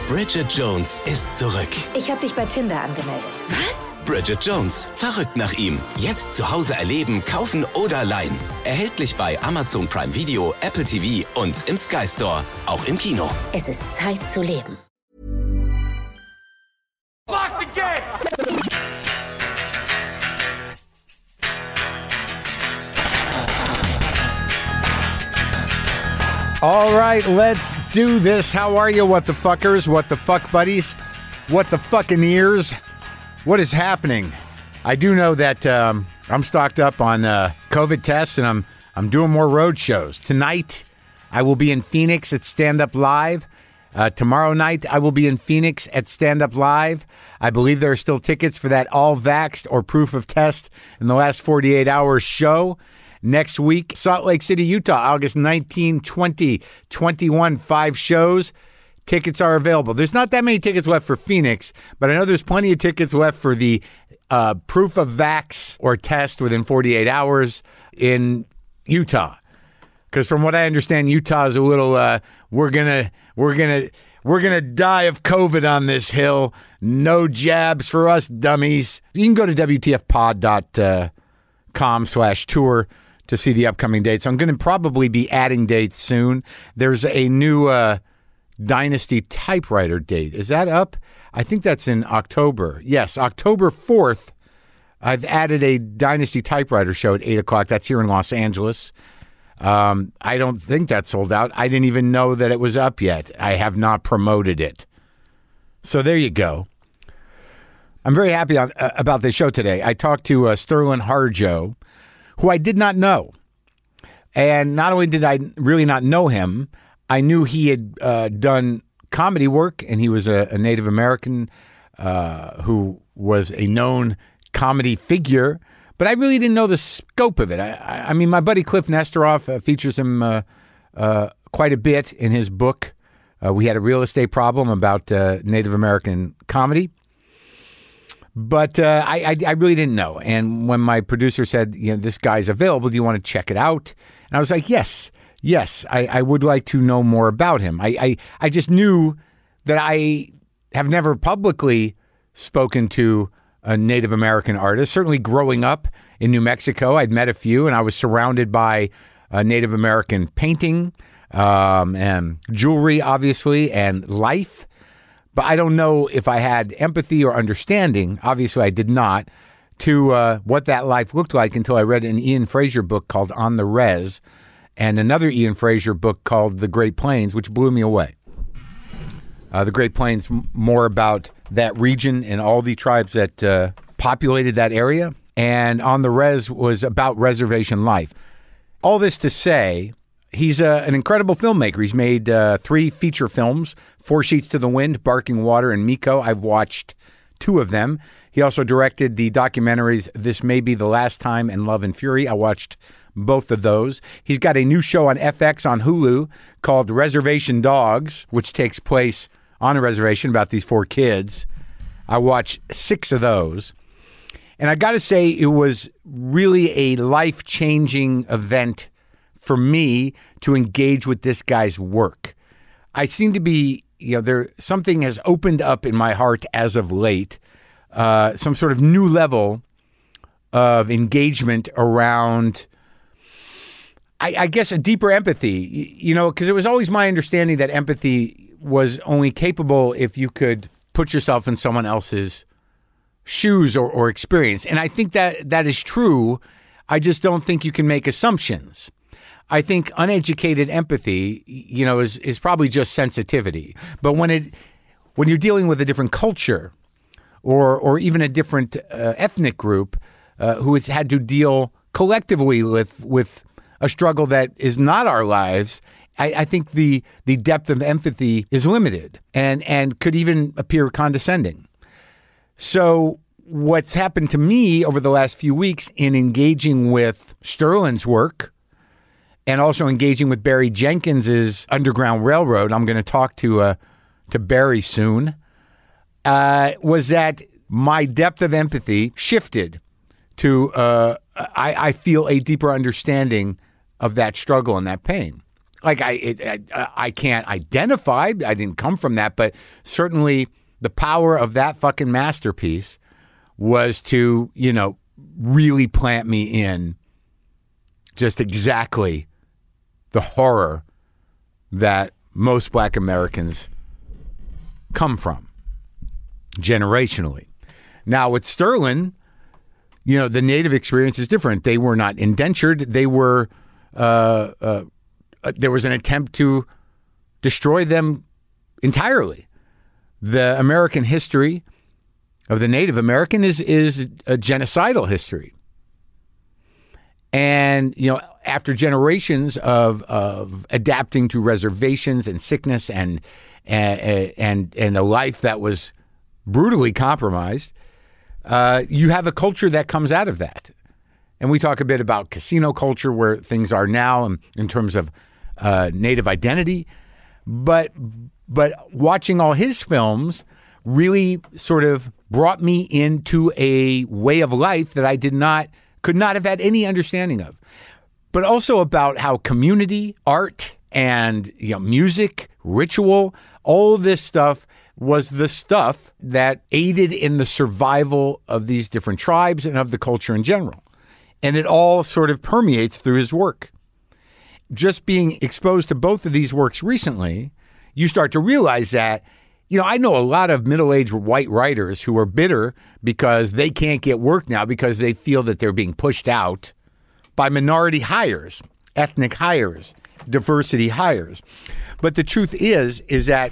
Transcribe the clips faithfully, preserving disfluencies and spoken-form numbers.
Bridget Jones ist zurück. Ich habe dich bei Tinder angemeldet. Was? Bridget Jones. Verrückt nach ihm. Jetzt zu Hause erleben, kaufen oder leihen. Erhältlich bei Amazon Prime Video, Apple T V und im Sky Store. Auch im Kino. Es ist Zeit zu leben. Lock the gate! All right, let's do this. How are you, what the fuckers, what the fuck buddies, what the fucking ears? What is happening? I do know that um, I'm stocked up on uh, COVID tests, and I'm I'm doing more road shows. Tonight, I will be in Phoenix at Stand Up Live. Uh, tomorrow night, I will be in Phoenix at Stand Up Live. I believe there are still tickets for that all vaxxed or proof of test in the last forty-eight hours show. Next week, Salt Lake City, Utah, August nineteenth, twentieth, twenty-one, five shows. Tickets are available. There's not that many tickets left for Phoenix, but I know there's plenty of tickets left for the uh, proof of vax or test within forty-eight hours in Utah. Because from what I understand, Utah is a little, uh, we're gonna, we're gonna, we're gonna die of COVID on this hill. No jabs for us dummies. You can go to W T F pod dot com slash tour to see the upcoming dates. I'm going to probably be adding dates soon. There's a new uh, Dynasty typewriter date. Is that up? I think that's in October. Yes, October fourth. I've added a Dynasty typewriter show at eight o'clock. That's here in Los Angeles. Um, I don't think that's sold out. I didn't even know that it was up yet. I have not promoted it. So there you go. I'm very happy on, uh, about this show today. I talked to uh, Sterling Harjo, who I did not know. And not only did I really not know him, I knew he had uh, done comedy work, and he was a, a Native American uh, who was a known comedy figure, but I really didn't know the scope of it. I, I, I mean, my buddy Cliff Nesteroff uh, features him uh, uh, quite a bit in his book. Uh, we had a real estate problem about uh, Native American comedy. But uh, I, I, I really didn't know. And when my producer said, you know, this guy's available, do you want to check it out? And I was like, yes, yes, I, I would like to know more about him. I, I, I just knew that I have never publicly spoken to a Native American artist. Certainly growing up in New Mexico, I'd met a few, and I was surrounded by uh, Native American painting um, and jewelry, obviously, and life. But I don't know if I had empathy or understanding, obviously I did not, to uh, what that life looked like until I read an Ian Fraser book called On the Res and another Ian Fraser book called The Great Plains, which blew me away. Uh, the Great Plains, m- more about that region and all the tribes that uh, populated that area. And On the Res was about reservation life. All this to say, he's uh, an incredible filmmaker. He's made uh, three feature films, Four Sheets to the Wind, Barking Water, and Miko. I've watched two of them. He also directed the documentaries This May Be the Last Time and Love and Fury. I watched both of those. He's got a new show on F X on Hulu called Reservation Dogs, which takes place on a reservation about these four kids. I watched six of those. And I got to say, it was really a life-changing event for me to engage with this guy's work. I seem to be, you know, there something has opened up in my heart as of late, uh, some sort of new level of engagement around, I, I guess, a deeper empathy, you know, because it was always my understanding that empathy was only capable if you could put yourself in someone else's shoes or, or experience. And I think that that is true. I just don't think you can make assumptions. I think uneducated empathy, you know, is is probably just sensitivity. But when it when you're dealing with a different culture or or even a different uh, ethnic group uh, who has had to deal collectively with with a struggle that is not our lives, I, I think the the depth of empathy is limited and and could even appear condescending. So what's happened to me over the last few weeks in engaging with Sterling's work and also engaging with Barry Jenkins's Underground Railroad, I'm going to talk to uh, to Barry soon, uh, was that my depth of empathy shifted to, uh, I, I feel, a deeper understanding of that struggle and that pain. Like I, it, I, I can't identify. I didn't come from that, but certainly the power of that fucking masterpiece was to, you know, really plant me in just exactly the horror that most Black Americans come from generationally. Now with Sterling, you know, the Native experience is different. They were not indentured. They were, uh, uh, there was an attempt to destroy them entirely. The American history of the Native American is is a genocidal history. And, you know, after generations of of adapting to reservations and sickness and and and, and a life that was brutally compromised, uh, you have a culture that comes out of that. And we talk a bit about casino culture, where things are now in, in terms of uh, Native identity. But but watching all his films really sort of brought me into a way of life that I did not, could not have had any understanding of. But also about how community, art, and you know, music, ritual, all of this stuff was the stuff that aided in the survival of these different tribes and of the culture in general. And it all sort of permeates through his work. Just being exposed to both of these works recently, you start to realize that, you know, I know a lot of middle-aged white writers who are bitter because they can't get work now because they feel that they're being pushed out by minority hires, ethnic hires, diversity hires. But the truth is, is that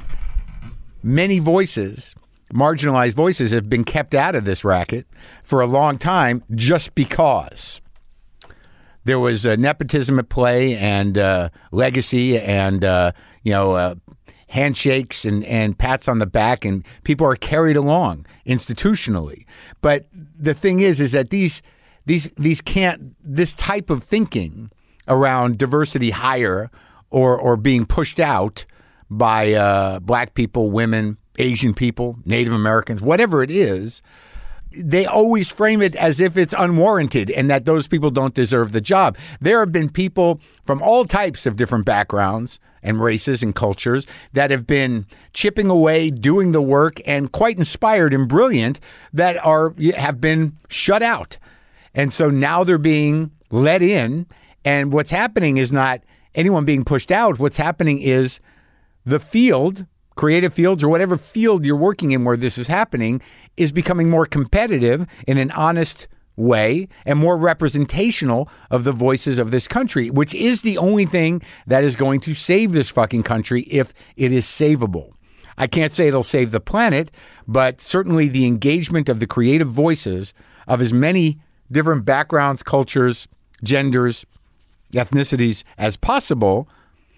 many voices, marginalized voices, have been kept out of this racket for a long time just because there was uh, nepotism at play and uh, legacy and, uh, you know, uh, handshakes and, and pats on the back, and people are carried along institutionally. But the thing is, is that these these these can't, this type of thinking around diversity hire or or being pushed out by uh, Black people, women, Asian people, Native Americans, whatever it is, they always frame it as if it's unwarranted and that those people don't deserve the job. There have been people from all types of different backgrounds and races and cultures that have been chipping away, doing the work, and quite inspired and brilliant, that are have been shut out. And so now they're being let in, and what's happening is not anyone being pushed out. What's happening is the field, creative fields or whatever field you're working in where this is happening, is becoming more competitive in an honest way and more representational of the voices of this country, which is the only thing that is going to save this fucking country if it is savable. I can't say it'll save the planet, but certainly the engagement of the creative voices of as many different backgrounds, cultures, genders, ethnicities as possible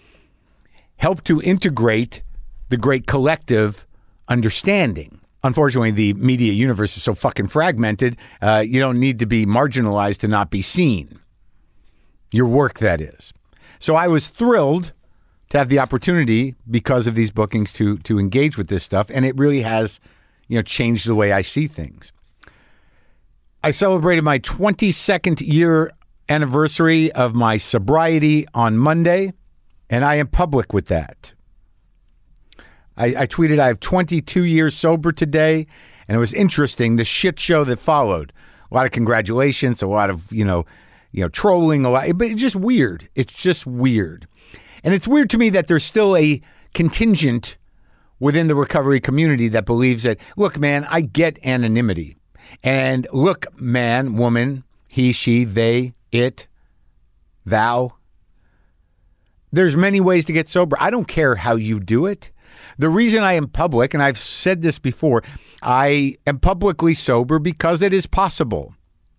help to integrate the great collective understanding. Unfortunately, the media universe is so fucking fragmented, uh, you don't need to be marginalized to not be seen. Your work, that is. So I was thrilled to have the opportunity, because of these bookings, to to engage with this stuff, and it really has, you know, changed the way I see things. I celebrated my twenty-second year anniversary of my sobriety on Monday, and I am public with that. I, I tweeted, I have twenty-two years sober today, and it was interesting, the shit show that followed. A lot of congratulations, a lot of, you know, you know, trolling, a lot, but it's just weird. It's just weird. And it's weird to me that there's still a contingent within the recovery community that believes that, look, man, I get anonymity. And look, man, woman, he, she, they, it, thou. There's many ways to get sober. I don't care how you do it. The reason I am public, and I've said this before, I am publicly sober because it is possible.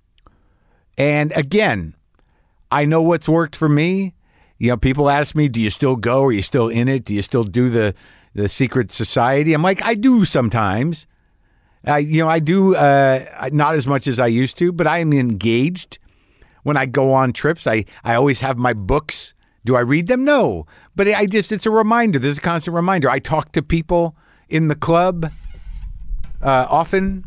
And again, I know what's worked for me. You know, people ask me, do you still go? Are you still in it? Do you still do the, the secret society? I'm like, I do sometimes. I, you know, I do uh, not as much as I used to, but I am engaged. When I go on trips, I, I always have my books. Do I read them? No. But I just, it's a reminder. There's a constant reminder. I talk to people in the club uh, often,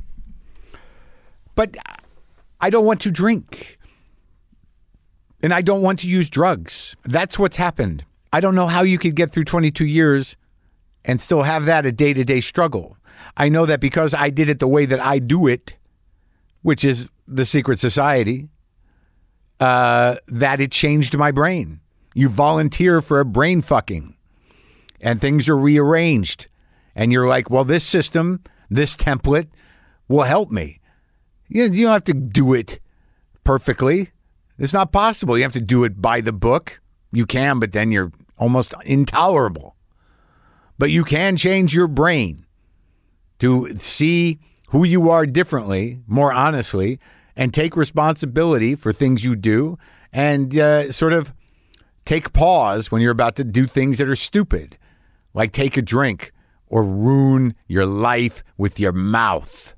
but I don't want to drink. And I don't want to use drugs. That's what's happened. I don't know how you could get through twenty-two years and still have that a day-to-day struggle. I know that because I did it the way that I do it, which is the secret society, uh, that it changed my brain. You volunteer for a brain fucking and things are rearranged. And you're like, well, this system, this template will help me. You, you don't have to do it perfectly. It's not possible. You have to do it by the book. You can, but then you're almost intolerable. But you can change your brain to see who you are differently, more honestly, and take responsibility for things you do and uh, sort of take pause when you're about to do things that are stupid, like take a drink or ruin your life with your mouth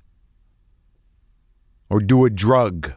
or do a drug.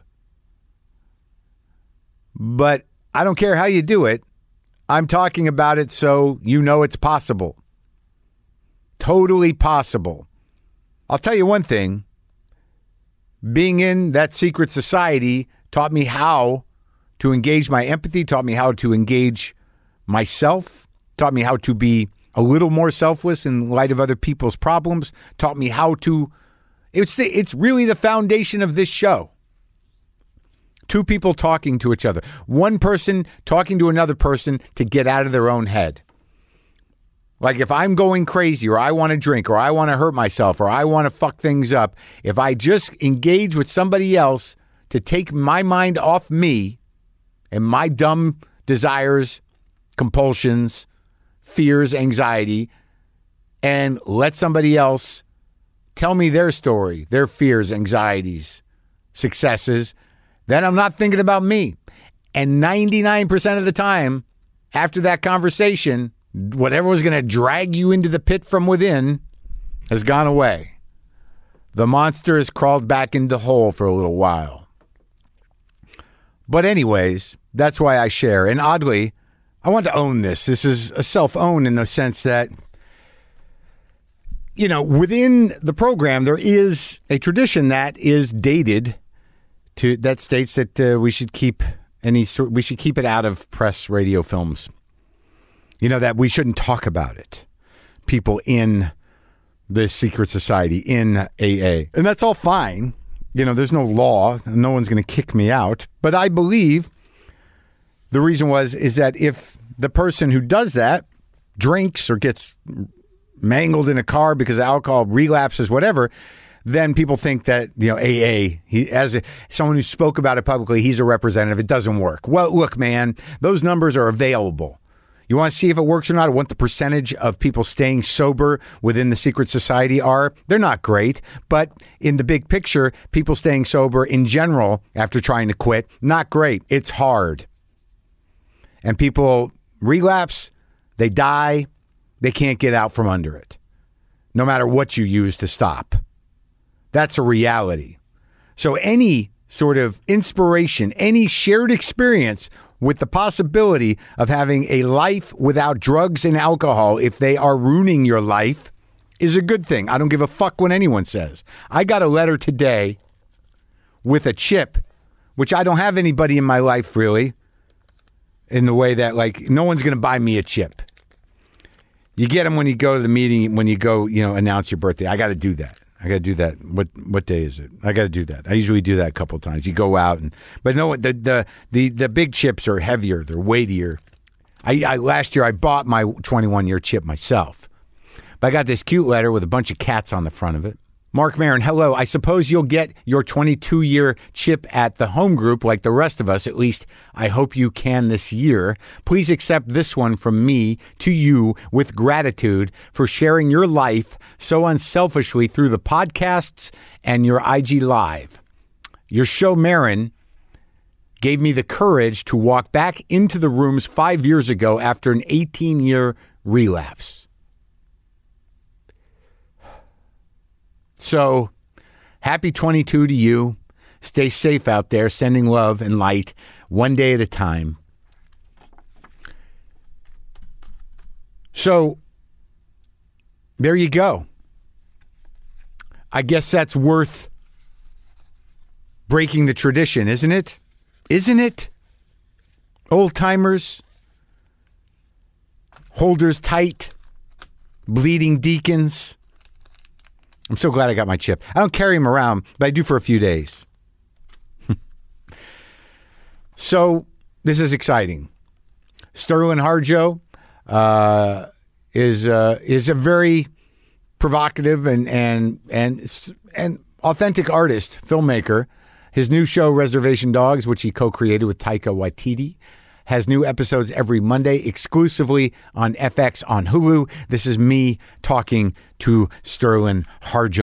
But I don't care how you do it. I'm talking about it so you know it's possible. Totally possible. I'll tell you one thing. Being in that secret society taught me how to engage my empathy, taught me how to engage myself, taught me how to be a little more selfless in light of other people's problems, taught me how to, it's the, it's really the foundation of this show. Two people talking to each other. One person talking to another person to get out of their own head. Like if I'm going crazy or I want to drink or I want to hurt myself or I want to fuck things up, if I just engage with somebody else to take my mind off me and my dumb desires, compulsions, fears, anxiety, and let somebody else tell me their story, their fears, anxieties, successes, then I'm not thinking about me. And ninety-nine percent of the time, after that conversation, whatever was going to drag you into the pit from within has gone away. The monster has crawled back into the hole for a little while. But anyways, that's why I share. And oddly, I want to own this. This is a self-own in the sense that, you know, within the program, there is a tradition that is dated to that states that uh, we should keep any sort, we should keep it out of press, radio, films. You know, that we shouldn't talk about it. People in the secret society, in A A. And that's all fine. You know, there's no law. No one's going to kick me out. But I believe the reason was, is that if the person who does that drinks or gets mangled in a car because of alcohol, relapses, whatever, then people think that, you know, A A, he, as a, someone who spoke about it publicly, he's a representative. It doesn't work. Well, look, man, those numbers are available. You want to see if it works or not, or what the percentage of people staying sober within the secret society are? They're not great, but in the big picture, people staying sober in general after trying to quit, not great. It's hard. And people relapse, they die, they can't get out from under it, no matter what you use to stop. That's a reality. So any sort of inspiration, any shared experience with the possibility of having a life without drugs and alcohol, if they are ruining your life, is a good thing. I don't give a fuck what anyone says. I got a letter today with a chip, which I don't have anybody in my life really, in the way that, like, no one's going to buy me a chip. You get them when you go to the meeting, when you go, you know, announce your birthday. I got to do that. I got to do that. What what day is it? I got to do that. I usually do that a couple of times. You go out and, but no, the the the the big chips are heavier. They're weightier. I, I last year I bought my twenty-one year chip myself, but I got this cute letter with a bunch of cats on the front of it. Mark Maron, hello. I suppose you'll get your twenty-two year chip at the home group like the rest of us. At least I hope you can this year. Please accept this one from me to you with gratitude for sharing your life so unselfishly through the podcasts and your I G Live. Your show, Maron, gave me the courage to walk back into the rooms five years ago after an eighteen year relapse. So, happy twenty-two to you. Stay safe out there, sending love and light one day at a time. So, there you go. I guess that's worth breaking the tradition, isn't it? Isn't it? Old timers, holders tight, bleeding deacons. I'm so glad I got my chip. I don't carry him around, but I do for a few days. So this is exciting. Sterling Harjo uh, is uh, is a very provocative and and and and authentic artist, filmmaker. His new show, Reservation Dogs, which he co-created with Taika Waititi, has new episodes every Monday exclusively on F X on Hulu. This is me talking to Sterling Harjo.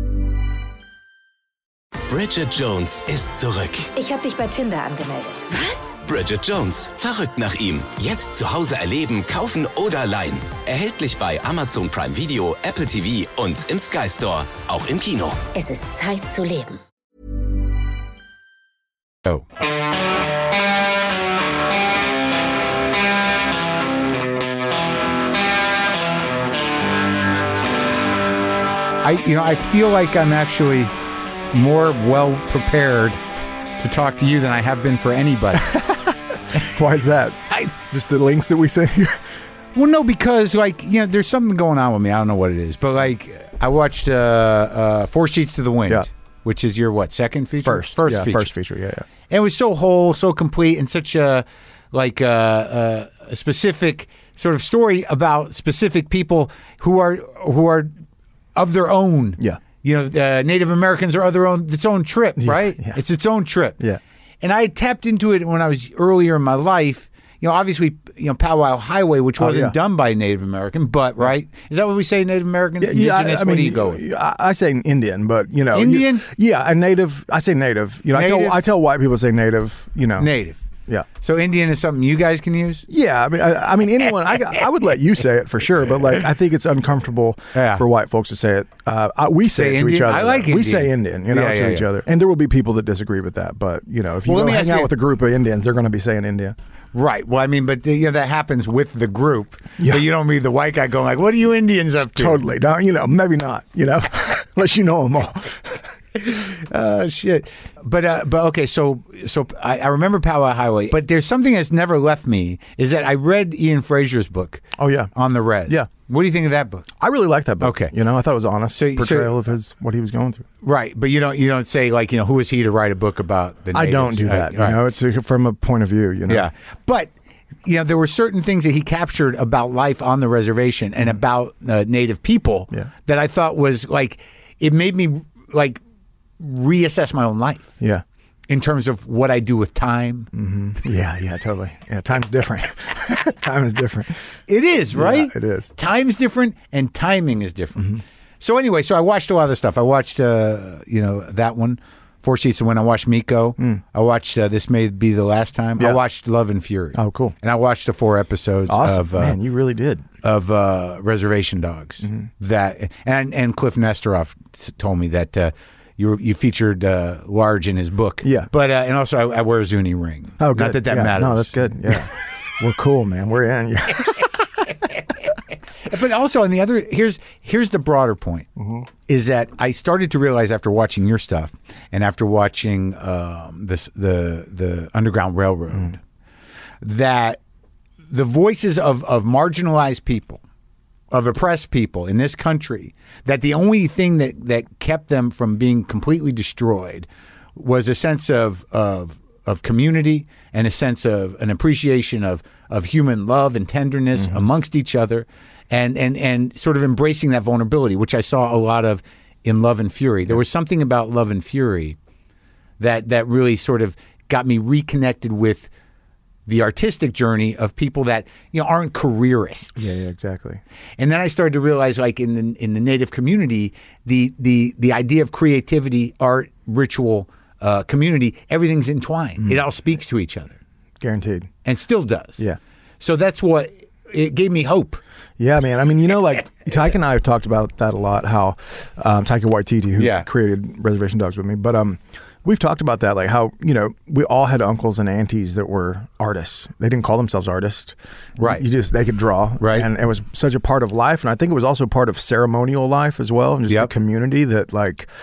Bridget Jones ist zurück. Ich habe dich bei Tinder angemeldet. Was? Bridget Jones. Verrückt nach ihm. Jetzt zu Hause erleben, kaufen oder leihen. Erhältlich bei Amazon Prime Video, Apple T V und im Sky Store. Auch im Kino. Es ist Zeit zu leben. Oh. I, you know, I feel like I'm actually more well prepared to talk to you than I have been for anybody. Why is that? I, Just the links that we sent you? well, no, because like you know, there's something going on with me. I don't know what it is, but like I watched uh, uh, Four Sheets to the Wind, Yeah. which is your what second feature? First. first yeah, feature. First feature, yeah, yeah. And it was so whole, so complete, and such a like uh, uh, a specific sort of story about specific people who are who are of their own. Yeah. You know, uh, Native Americans are of their own, its own trip, right? yeah. It's its own trip. Yeah. And I tapped into it when I was earlier in my life. You know, obviously, you know, Powwow Highway, which Oh, wasn't yeah. done by Native American, but right? Is that what we say, Native American? Yeah, yeah, Indigenous? I, I what mean, do you go with? I, I say Indian, but you know, Indian? You, yeah, a native. I say native. You know, I Native? tell I tell white people say native. You know, Native. Yeah, So Indian is something you guys can use? yeah. I mean, I, I mean, anyone. I, I would let you say it for sure, but like, I think it's uncomfortable Yeah. for white folks to say it. Uh, I, we say, Say it to Indian? each other. I like We Indian. say Indian, you know, Yeah, to yeah, each yeah. other, and there will be people that disagree with that. But you know, if you Well, let go me ask hang out you- with a group of Indians, they're going to be saying India. Right. Well, I mean, but you know, that happens with the group. Yeah. But you don't meet the white guy going like, "What are you Indians up to?" Totally. No, you know, maybe not. You know, unless you know them all. Oh shit. But uh, but okay. So so I, I remember Powwow Highway. But there's something that's never left me is that I read Ian Fraser's book. Oh, yeah. On the Res. Yeah. What do you think of that book? I really like that book. Okay. You know, I thought it was an honest So- so- portrayal of his what he was going through. Right. But you don't you don't say like you know who is he to write a book about the I natives? don't do that. Uh, right. You know, it's uh, from a point of view. You know. Yeah. But you know, there were certain things that he captured about life on the reservation and about uh, Native people Yeah. that I thought was like, it made me like reassess my own life Yeah. in terms of what I do with time. Yeah. Yeah. Totally. Yeah. Time's different. Time is different. It is, right? it is. Time is different and timing is different. So anyway, so I watched a lot of the stuff. I watched, uh, you know, that one, Four Sheets to Win. I watched Miko. I watched uh, This May Be the Last Time. I Yeah. watched Love and Fury. Oh, cool. And I watched the four episodes Awesome, of uh, man. You really did. of uh, Reservation Dogs. Mm-hmm. That and and Cliff Nesteroff t- told me that uh, you were, you featured uh, Large in his book. Yeah. but uh, and also I, I wear a Zuni ring. Oh, good. Not that that yeah. matters. No, that's good. Yeah. We're cool, man. We're in. Yeah. But also on the other, here's here's the broader point, is that I started to realize after watching your stuff and after watching um, this the the Underground Railroad that the voices of of marginalized people, of oppressed people in this country, that the only thing that that kept them from being completely destroyed was a sense of of of community and a sense of an appreciation of of human love and tenderness amongst each other, and and and sort of embracing that vulnerability, which I saw a lot of in Love and Fury. There was something about Love and Fury that that really sort of got me reconnected with the artistic journey of people that you know aren't careerists. Yeah. Yeah. Exactly. And then I started to realize, like in the in the Native community, the the the idea of creativity, art, ritual, uh, community, everything's entwined. It all speaks to each other, Guaranteed. and still does. Yeah. So that's what it gave me hope. Yeah, man. I mean, you know, like Taika and I have talked about that a lot. How um, Taika Waititi, who Yeah. created Reservation Dogs with me, but um, we've talked about that, like how you know we all had uncles and aunties that were artists. They didn't call themselves artists, Right. You just they could draw, Right. and it was such a part of life. And I think it was also part of ceremonial life as well, and just Yep. the community that like.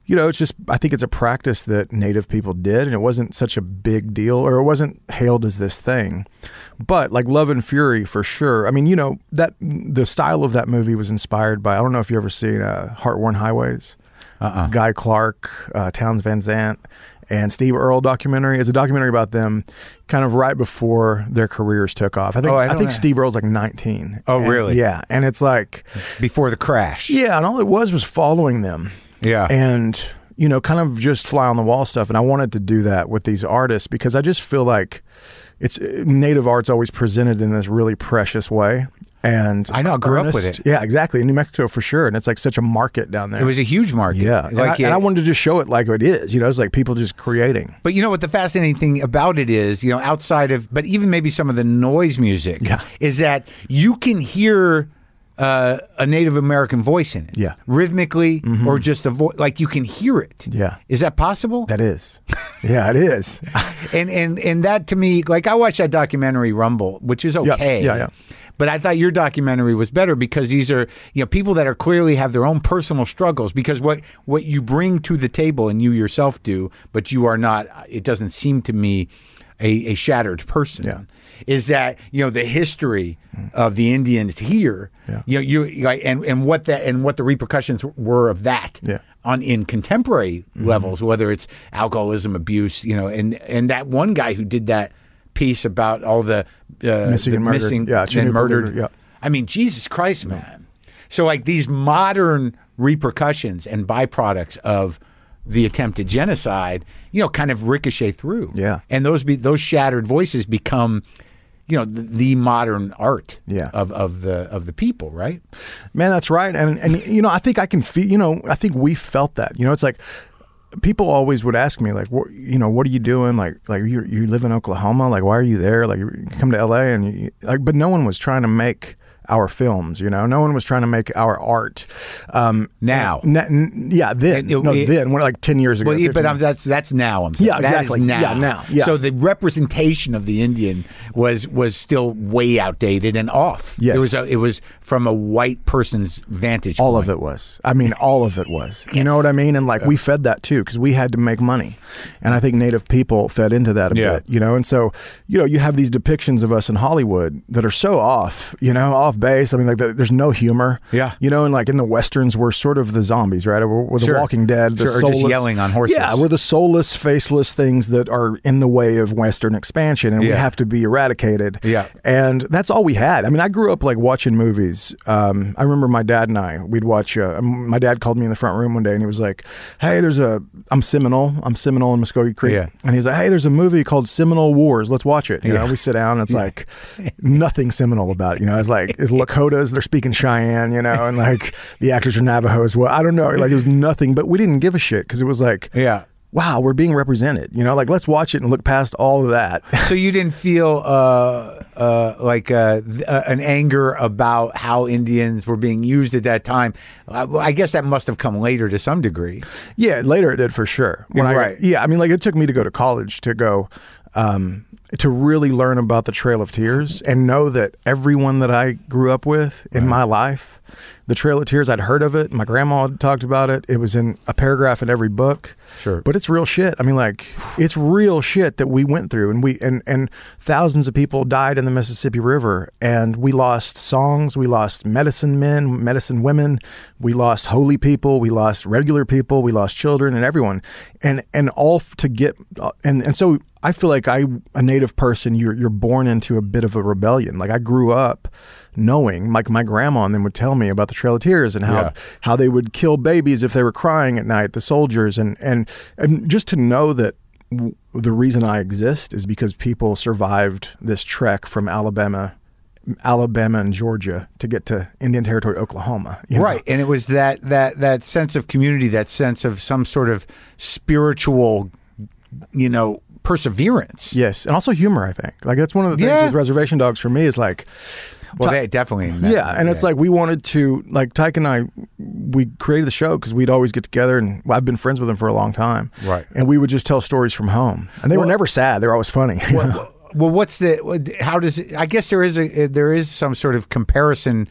you know, it's just, I think it's a practice that Native people did, and it wasn't such a big deal, or it wasn't hailed as this thing. But like Love and Fury, for sure. I mean, you know, that the style of that movie was inspired by, I don't know if you've ever seen uh, Heart-Worn Highways. Uh-uh. Guy Clark, uh, Townes Van Zandt, and Steve Earle documentary. It's a documentary about them kind of right before their careers took off. I think, oh, I, I think Steve Earle's like nineteen. Oh, and, really? Yeah. And it's like... Before the crash. Yeah, and all it was was following them. Yeah. And, you know, kind of just fly on the wall stuff. And I wanted to do that with these artists because I just feel like it's Native art's always presented in this really precious way. And I know, I grew earnest. up with it. Yeah, exactly. In New Mexico for sure. And it's like such a market down there. It was a huge market. Yeah. And, like I, and I wanted to just show it like it is. You know, it's like people just creating. But you know what the fascinating thing about it is, you know, outside of, but even maybe some of the noise music, yeah. is that you can hear uh, a Native American voice in it. Yeah. Rhythmically, mm-hmm. or just a voice, like you can hear it. Yeah. Is that possible? That is. Yeah, it is. and, and, and that to me, like I watched that documentary Rumble, which is okay. Yeah, yeah. yeah. But I thought your documentary was better because these are, you know, people that are clearly have their own personal struggles, because what, what you bring to the table, and you yourself do, but you are not, it doesn't seem to me, a, a shattered person, yeah. is that, you know, the history of the Indians here, yeah. you know, you like, and, and what that, and what the repercussions were of that yeah. on in contemporary mm-hmm. levels, whether it's alcoholism, abuse, you know, and, and that one guy who did that piece about all the uh, missing the and murdered, missing yeah, and murdered. Yeah. I mean, Jesus Christ, man. So like these modern repercussions and byproducts of the attempted genocide, you know, kind of ricochet through. Yeah. And those be, those shattered voices become, you know, the, the modern art yeah. of, of the of the people, right? Man, that's right. And and you know, I think I can feel, you know, I think we felt that. You know, it's like people always would ask me, like, what, you know, what are you doing? Like, like you you live in Oklahoma? Like, why are you there? Like, you come to L A and you, like, but no one was trying to make our films, you know, no one was trying to make our art. Um, now, n- n- yeah, then, it, no, it, then, when, like ten years ago. Well, but I'm, that's that's now. I'm saying. Yeah, exactly. That is now. Yeah, now. Yeah. So the representation of the Indian was was still way outdated and off. Yes. It was a, it was from a white person's vantage point. All of it was. I mean, all of it was. You know what I mean? And like we fed that too, because we had to make money, and I think Native people fed into that a yeah. bit. You know, and so you know you have these depictions of us in Hollywood that are so off. You know, off base. I mean, like the, there's no humor. Yeah. You know, and like in the Westerns, we're sort of the zombies, right? We're, we're the sure. Walking Dead. The sure, or soulless, just yelling on horses. Yeah, we're the soulless, faceless things that are in the way of Western expansion, and yeah. we have to be eradicated. Yeah. And that's all we had. I mean, I grew up like watching movies. Um, I remember my dad and I, we'd watch, uh, my dad called me in the front room one day and he was like, hey, there's a, I'm Seminole. I'm Seminole in Muskogee Creek. Yeah. And he's like, hey, there's a movie called Seminole Wars. Let's watch it. You yeah. know, we sit down and it's like nothing Seminole about it. You know, it's like, it's Lakotas, they're speaking Cheyenne, you know, and like the actors are Navajo as well. I don't know. Like it was nothing, but we didn't give a shit because it was like, yeah. wow, we're being represented. You know, like let's watch it and look past all of that. So you didn't feel uh, uh, like uh, th- uh, an anger about how Indians were being used at that time. I, I guess that must have come later to some degree. Yeah, later it did for sure. When I, right. Yeah, I mean, like it took me to go to college to go um, to really learn about the Trail of Tears and know that everyone that I grew up with in right. my life. The Trail of Tears, I'd heard of it. My grandma had talked about it. It was in a paragraph in every book. Sure. But it's real shit. I mean, like, it's real shit that we went through. And we and, and thousands of people died in the Mississippi River. And we lost songs. We lost medicine men, medicine women. We lost holy people. We lost regular people. We lost children and everyone. And and all to get... And, and so I feel like I, a Native person, you're you're born into a bit of a rebellion. Like, I grew up knowing, like my grandma and them would tell me about the Trail of Tears and how yeah. how they would kill babies if they were crying at night, the soldiers, and and and just to know that w- the reason I exist is because people survived this trek from Alabama Alabama and Georgia to get to Indian Territory, Oklahoma. You know? Right. And it was that that that sense of community, that sense of some sort of spiritual, you know, perseverance. Yes. And also humor, I think. Like that's one of the things yeah. with Reservation Dogs for me is like, well, they definitely. Yeah, and yeah. it's like we wanted to, like Tyke and I, we created the show because we'd always get together, and well, I've been friends with them for a long time. Right. And we would just tell stories from home, and they well, were never sad; they were always funny. Well, well, what's the? How does it? I guess there is a there is some sort of comparison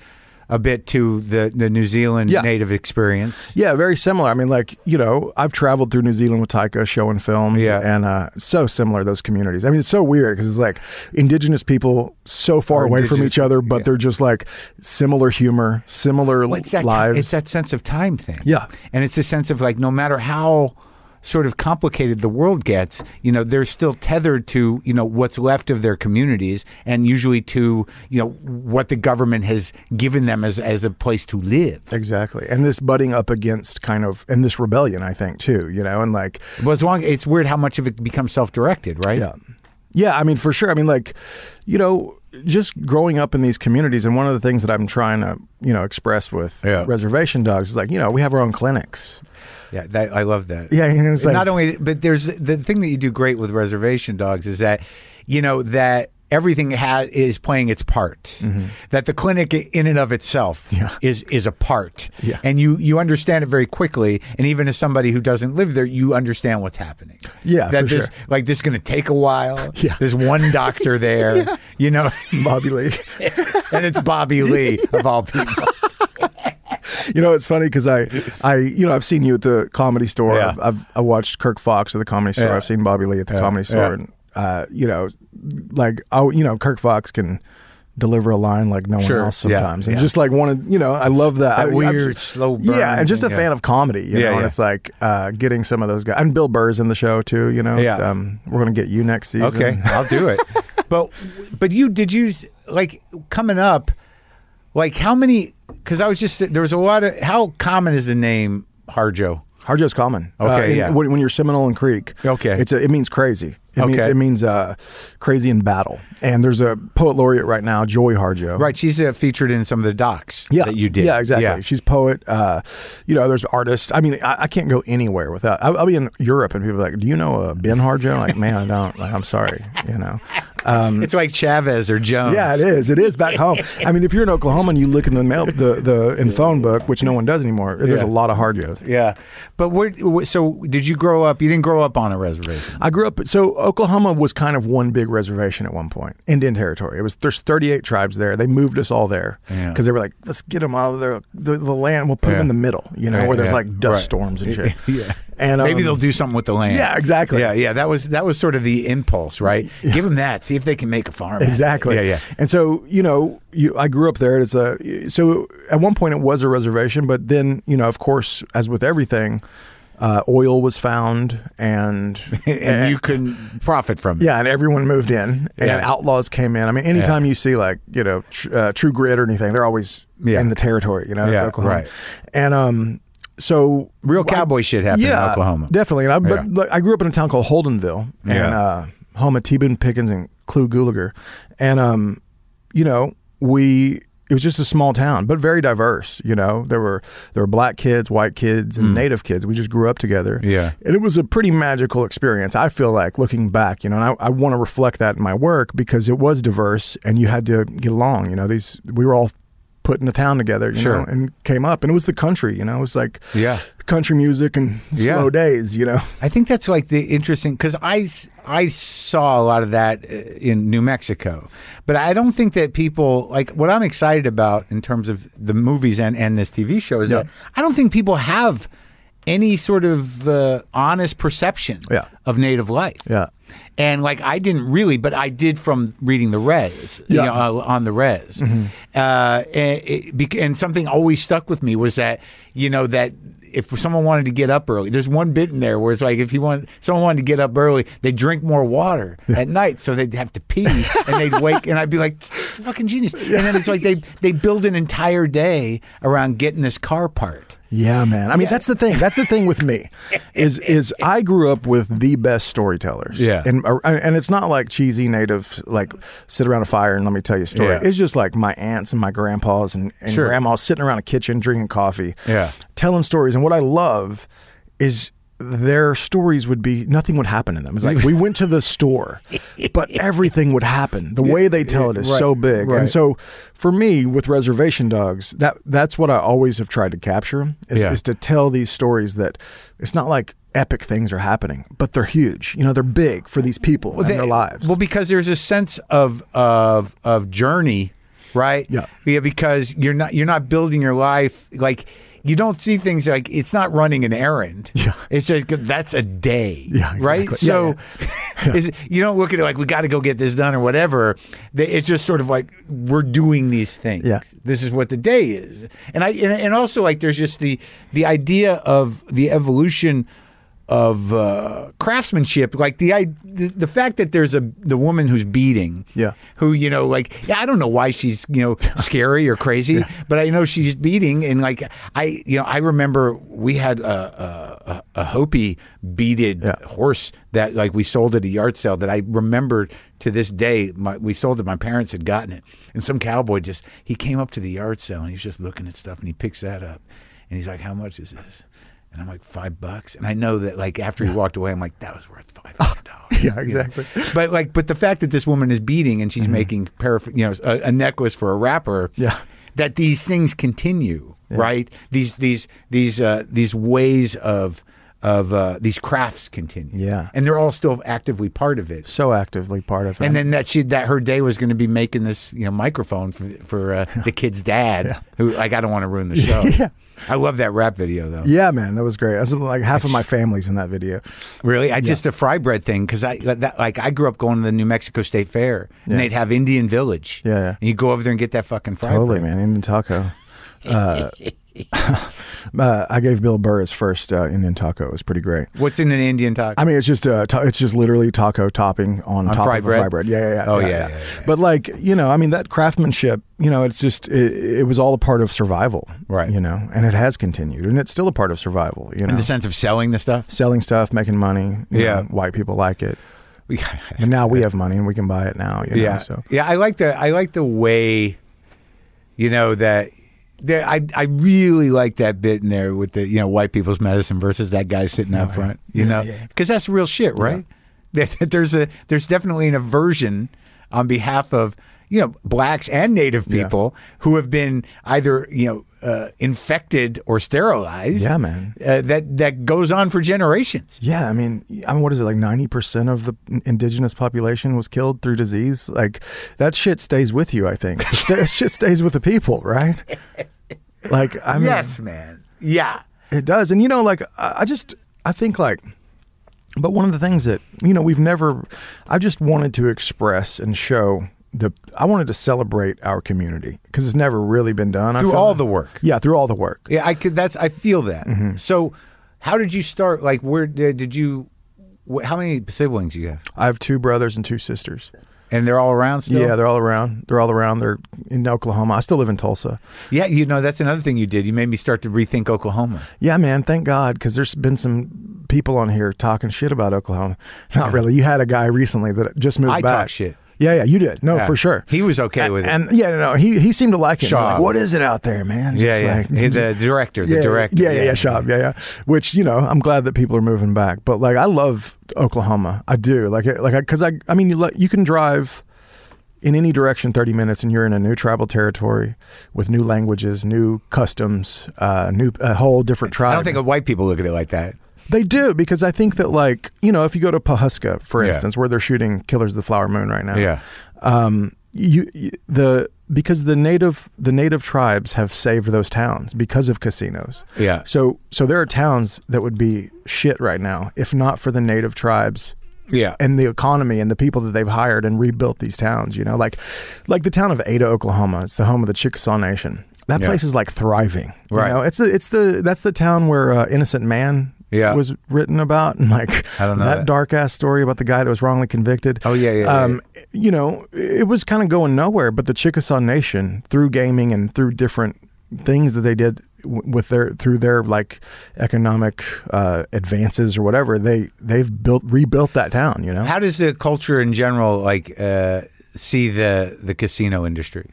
a bit to the, the New Zealand Yeah. native experience. Yeah, very similar. I mean, like, you know, I've traveled through New Zealand with Taika showing films, Yeah. and uh, so similar, those communities. I mean, it's so weird because it's like indigenous people so far Or away from indigenous- each other, but yeah. they're just like similar humor, similar Well, it's that, lives. it's that sense of time thing. Yeah. And it's a sense of like, no matter how sort of complicated the world gets, you know, they're still tethered to, you know, what's left of their communities and usually to, you know, what the government has given them as, as a place to live. Exactly. And this butting up against kind of, and this rebellion, I think, too, you know, and like, Well, as long it's weird how much of it becomes self-directed, right? yeah. Yeah, I mean, for sure. I mean, like, you know, just growing up in these communities, and one of the things that I'm trying to, you know, express with Yeah. Reservation Dogs is like, you know, we have our own clinics. Yeah, that, I love that. Yeah, you know, it's like, Not only, but there's the thing that you do great with Reservation Dogs is that, you know, that everything has is playing its part. That the clinic in and of itself Mm-hmm. Yeah. is is a part, Yeah. and you you understand it very quickly. And even as somebody who doesn't live there, you understand what's happening. Yeah, that for this sure. like this is going to take a while. Yeah. There's one doctor there, you know, Bobby Lee. and it's Bobby Lee of all people. You know, it's funny because I, I, you know, I've seen you at the Comedy Store. Yeah. I've, I've I watched Kirk Fox at the Comedy Store. Yeah. I've seen Bobby Lee at the Yeah. Comedy Store, Yeah. and uh, you know, like, oh, you know, Kirk Fox can deliver a line like no one Sure. else Yeah. sometimes, and Yeah. just like wanted, you know, I love that, That I, I'm weird, just- slow burn Yeah, and just a thing, fan yeah. of comedy, you Yeah, know, and yeah. it's like uh, getting some of those guys. And Bill Burr's in the show too, you know. Yeah. It's, um, we're gonna get you next season. Okay, I'll do it. But but you did you like coming up? Like how many? Because I was just there was a lot of how common is the name Harjo? Harjo's common. Okay, uh, in- yeah. When, when you're Seminole and Creek, Okay. it's a, it means crazy. It means Okay. it means uh, crazy in battle. And there's a poet laureate right now, Joy Harjo. Right, she's uh, featured in some of the docs Yeah, that you did. Yeah, exactly. Yeah. She's poet. Uh, you know, there's artists. I mean, I, I can't go anywhere without. I'll, I'll be in Europe and people are like, "Do you know uh, Ben Harjo?" Like, man, I don't. Like, I'm sorry. You know. Um, It's like Chavez or Jones. yeah, it is. It is back home. I mean, if you're in Oklahoma and you look in the mail, the the in phone book, which no one does anymore, there's Yeah. a lot of Harjos. Yeah, but where, where? So did you grow up? You didn't grow up on a reservation. I grew up, so Oklahoma was kind of one big reservation at one point, Indian Territory. It was there's thirty-eight tribes there. They moved us all there Yeah. because they were like, let's get them out of their, the the land. We'll put Yeah. them in the middle, you know, Right, where there's yeah. like dust Right. storms and shit. Yeah. And Maybe um, they'll do something with the land. Yeah, exactly. Yeah, yeah. That was that was sort of the impulse, right? Give them that. See if they can make a farm. out of it. Exactly. Yeah, yeah. And so, you know, you, I grew up there. It's a so at one point it was a reservation, but then, you know, of course, as with everything, uh, oil was found, and and you couldn't profit from it. yeah, and everyone moved in, and Yeah. outlaws came in. I mean, anytime you see like you know tr- uh, True Grit or anything, they're always Yeah. in the territory. You know, it's Yeah, Oklahoma. right. And um, so Real cowboy shit happened in yeah, Oklahoma. definitely. And I, but Yeah. like, I grew up in a town called Holdenville, and Yeah. uh, home of T. Boone Pickens and Clu Gulager, and um, you know, we. It was just a small town, but very diverse. You know, there were there were black kids, white kids, and native kids. We just grew up together. Mm. Yeah. And it was a pretty magical experience. I feel like looking back, you know, and I, I want to reflect that in my work because it was diverse and you had to get along. You know, these we were all put in a town together, you Sure. know, and came up, and it was the country. You know, it was like Yeah. country music and slow Yeah. days. You know, I think that's like the interesting because I, s- I saw a lot of that uh, in New Mexico, but I don't think that people like what I'm excited about in terms of the movies and, and this T V show is Yeah. that I don't think people have any sort of uh, honest perception Yeah. of native life. Yeah. And like I didn't really, but I did from reading the res, you Yeah. Mm-hmm. know, uh, on the res. Uh, and, it, bec- and something always stuck with me was that, you know, that if someone wanted to get up early, there's one bit in there where it's like if you want someone wanted to get up early, they drink more water at night, so they'd have to pee and they'd wake, and I'd be like, fucking genius. And then it's like they they build an entire day around getting this car part. Yeah, man. I mean, that's the thing. That's the thing with me is is I grew up with the best storytellers. Yeah. And and it's not like cheesy native, like sit around a fire and let me tell you a story. Yeah. It's just like my aunts and my grandpas and, and Sure. grandmas sitting around a kitchen drinking coffee, Yeah. telling stories. And what I love is their stories would be nothing would happen in them. It's like we went to the store, but everything would happen. The way they tell it is Right, so big. right. And so for me with Reservation Dogs, that that's what I always have tried to capture is, Yeah. is to tell these stories that it's not like epic things are happening, but they're huge. You know, they're big for these people and They- their lives. Well, because there's a sense of of of journey right? Yeah. Yeah, because you're not you're not building your life like you don't see things like it's not running an errand. Yeah. It's just that's a day. Yeah, exactly. Right? Yeah, So yeah. is, you don't look at it like we got to go get this done or whatever. They- It's just sort of like we're doing these things. Yeah. This is what the day is. And I and, and also like there's just the the idea of the evolution of uh, craftsmanship, like the, I, the the fact that there's a the woman who's beating, Yeah. who you know, like yeah, I don't know why she's you know scary or crazy, yeah. but I know she's beating, and like I you know I remember we had a a, a Hopi beaded Yeah. horse that like we sold at a yard sale that I remember to this day. My, we sold it. My parents had gotten it, and some cowboy just he came up to the yard sale and he's just looking at stuff and he picks that up, and he's like, "How much is this?" And I'm like, five bucks. And I know that like after he walked away, I'm like, that was worth five hundred dollars. Yeah, exactly. But like, but the fact that this woman is beating and she's mm-hmm. making paraph- you know, a, a necklace for a rapper. Yeah. That these things continue, Yeah. right? These these these uh, these ways of of uh, these crafts continue. Yeah. And they're all still actively part of it. So actively part of it. And then that she that her day was going to be making this you know microphone for for uh, the kid's dad, Yeah. who like I don't want to ruin the show. Yeah. I love that rap video though. Yeah, man, that was great. That's like half of my family's in that video. Really, I just a fry bread thing because I that, like I grew up going to the New Mexico State Fair and Yeah. they'd have Indian Village. Yeah, yeah. And you go over there and get that fucking fry Totally, bread. man. Indian taco. Uh, uh, I gave Bill Burr his first uh, Indian taco. It was pretty great. What's in an Indian taco? I mean, it's just uh, ta- it's just literally taco topping on, On top fried of bread? a fried bread. Yeah, yeah, yeah. Oh, yeah, yeah, yeah, yeah. But like you know, I mean, that craftsmanship. You know, it's just it, it was all a part of survival, Right. You know, and it has continued, and it's still a part of survival. You know, in the sense of selling the stuff. selling stuff, making money. you Yeah. know, white people like it, and now we have money and we can buy it now. You know, yeah, so yeah. I like the I like the way, you know that. There, I I really like that bit in there with the you know white people's medicine versus that guy sitting out front. You Yeah, know, yeah. because that's real shit, right? There, there's a there's definitely an aversion on behalf of you know blacks and Native Yeah. people who have been either you know uh, infected or sterilized. Yeah, man. Uh, that that goes on for generations. Yeah, I mean, I mean, what is it like? Ninety percent of the indigenous population was killed through disease. Like that shit stays with you. I think that shit stays with the people, right? Like, I mean, Yes, man. Yeah. it does. And you know, like, I I just, I think like, but one of the things that you know we've never, I just wanted to express and show the, I wanted to celebrate our community because it's never really been done I Through feel all like. the work. Yeah, through all the work. Yeah, I could. That's I feel that. Mm-hmm. So, how did you start? Like, where did, did you? Wh- how many siblings you have? I have two brothers and two sisters. And they're all around still. Yeah, they're all around. They're all around. They're in Oklahoma. I still live in Tulsa. Yeah, you know that's another thing you did. You made me start to rethink Oklahoma. Yeah, man. Thank God, because there's been some people on here talking shit about Oklahoma. Not really. You had a guy recently that just moved I back. talk shit. Yeah, yeah, you did. No, Yeah. for sure. He was okay and, with it. And yeah, no, he he seemed to like it. Shaw. Like, what is it out there, man? Yeah, Just yeah. like- He- the director, the yeah, director. Yeah, yeah, yeah, Shab, yeah, yeah. Which you know, I'm glad that people are moving back. But like, I love Oklahoma. I do. Like, it- like, because I, I mean, you let- you can drive in any direction thirty minutes and you're in a new tribal territory with new languages, new customs, uh, new a whole different tribe. I don't think white people look at it like that. They do, because I think that, like, you know, if you go to Pawhuska, for Yeah. instance, where they're shooting Killers of the Flower Moon right now, Yeah. um, you, you the because the native the native tribes have saved those towns because of casinos. Yeah. So so there are towns that would be shit right now if not for the native tribes. Yeah. And the economy and the people that they've hired and rebuilt these towns, you know, like like the town of Ada, Oklahoma. It's the home of the Chickasaw Nation. That Yeah. place is like thriving. You Right. know? It's the it's the that's the town where uh, Innocent Man Yeah. was written about, and like I don't know that, that. dark ass story about the guy that was wrongly convicted. Oh, yeah, yeah, yeah, Um, you know, it was kind of going nowhere. But the Chickasaw Nation, through gaming and through different things that they did w- with their through their like economic uh, advances or whatever, they they've built rebuilt that town. You know, How does the culture in general like uh, see the the casino industry?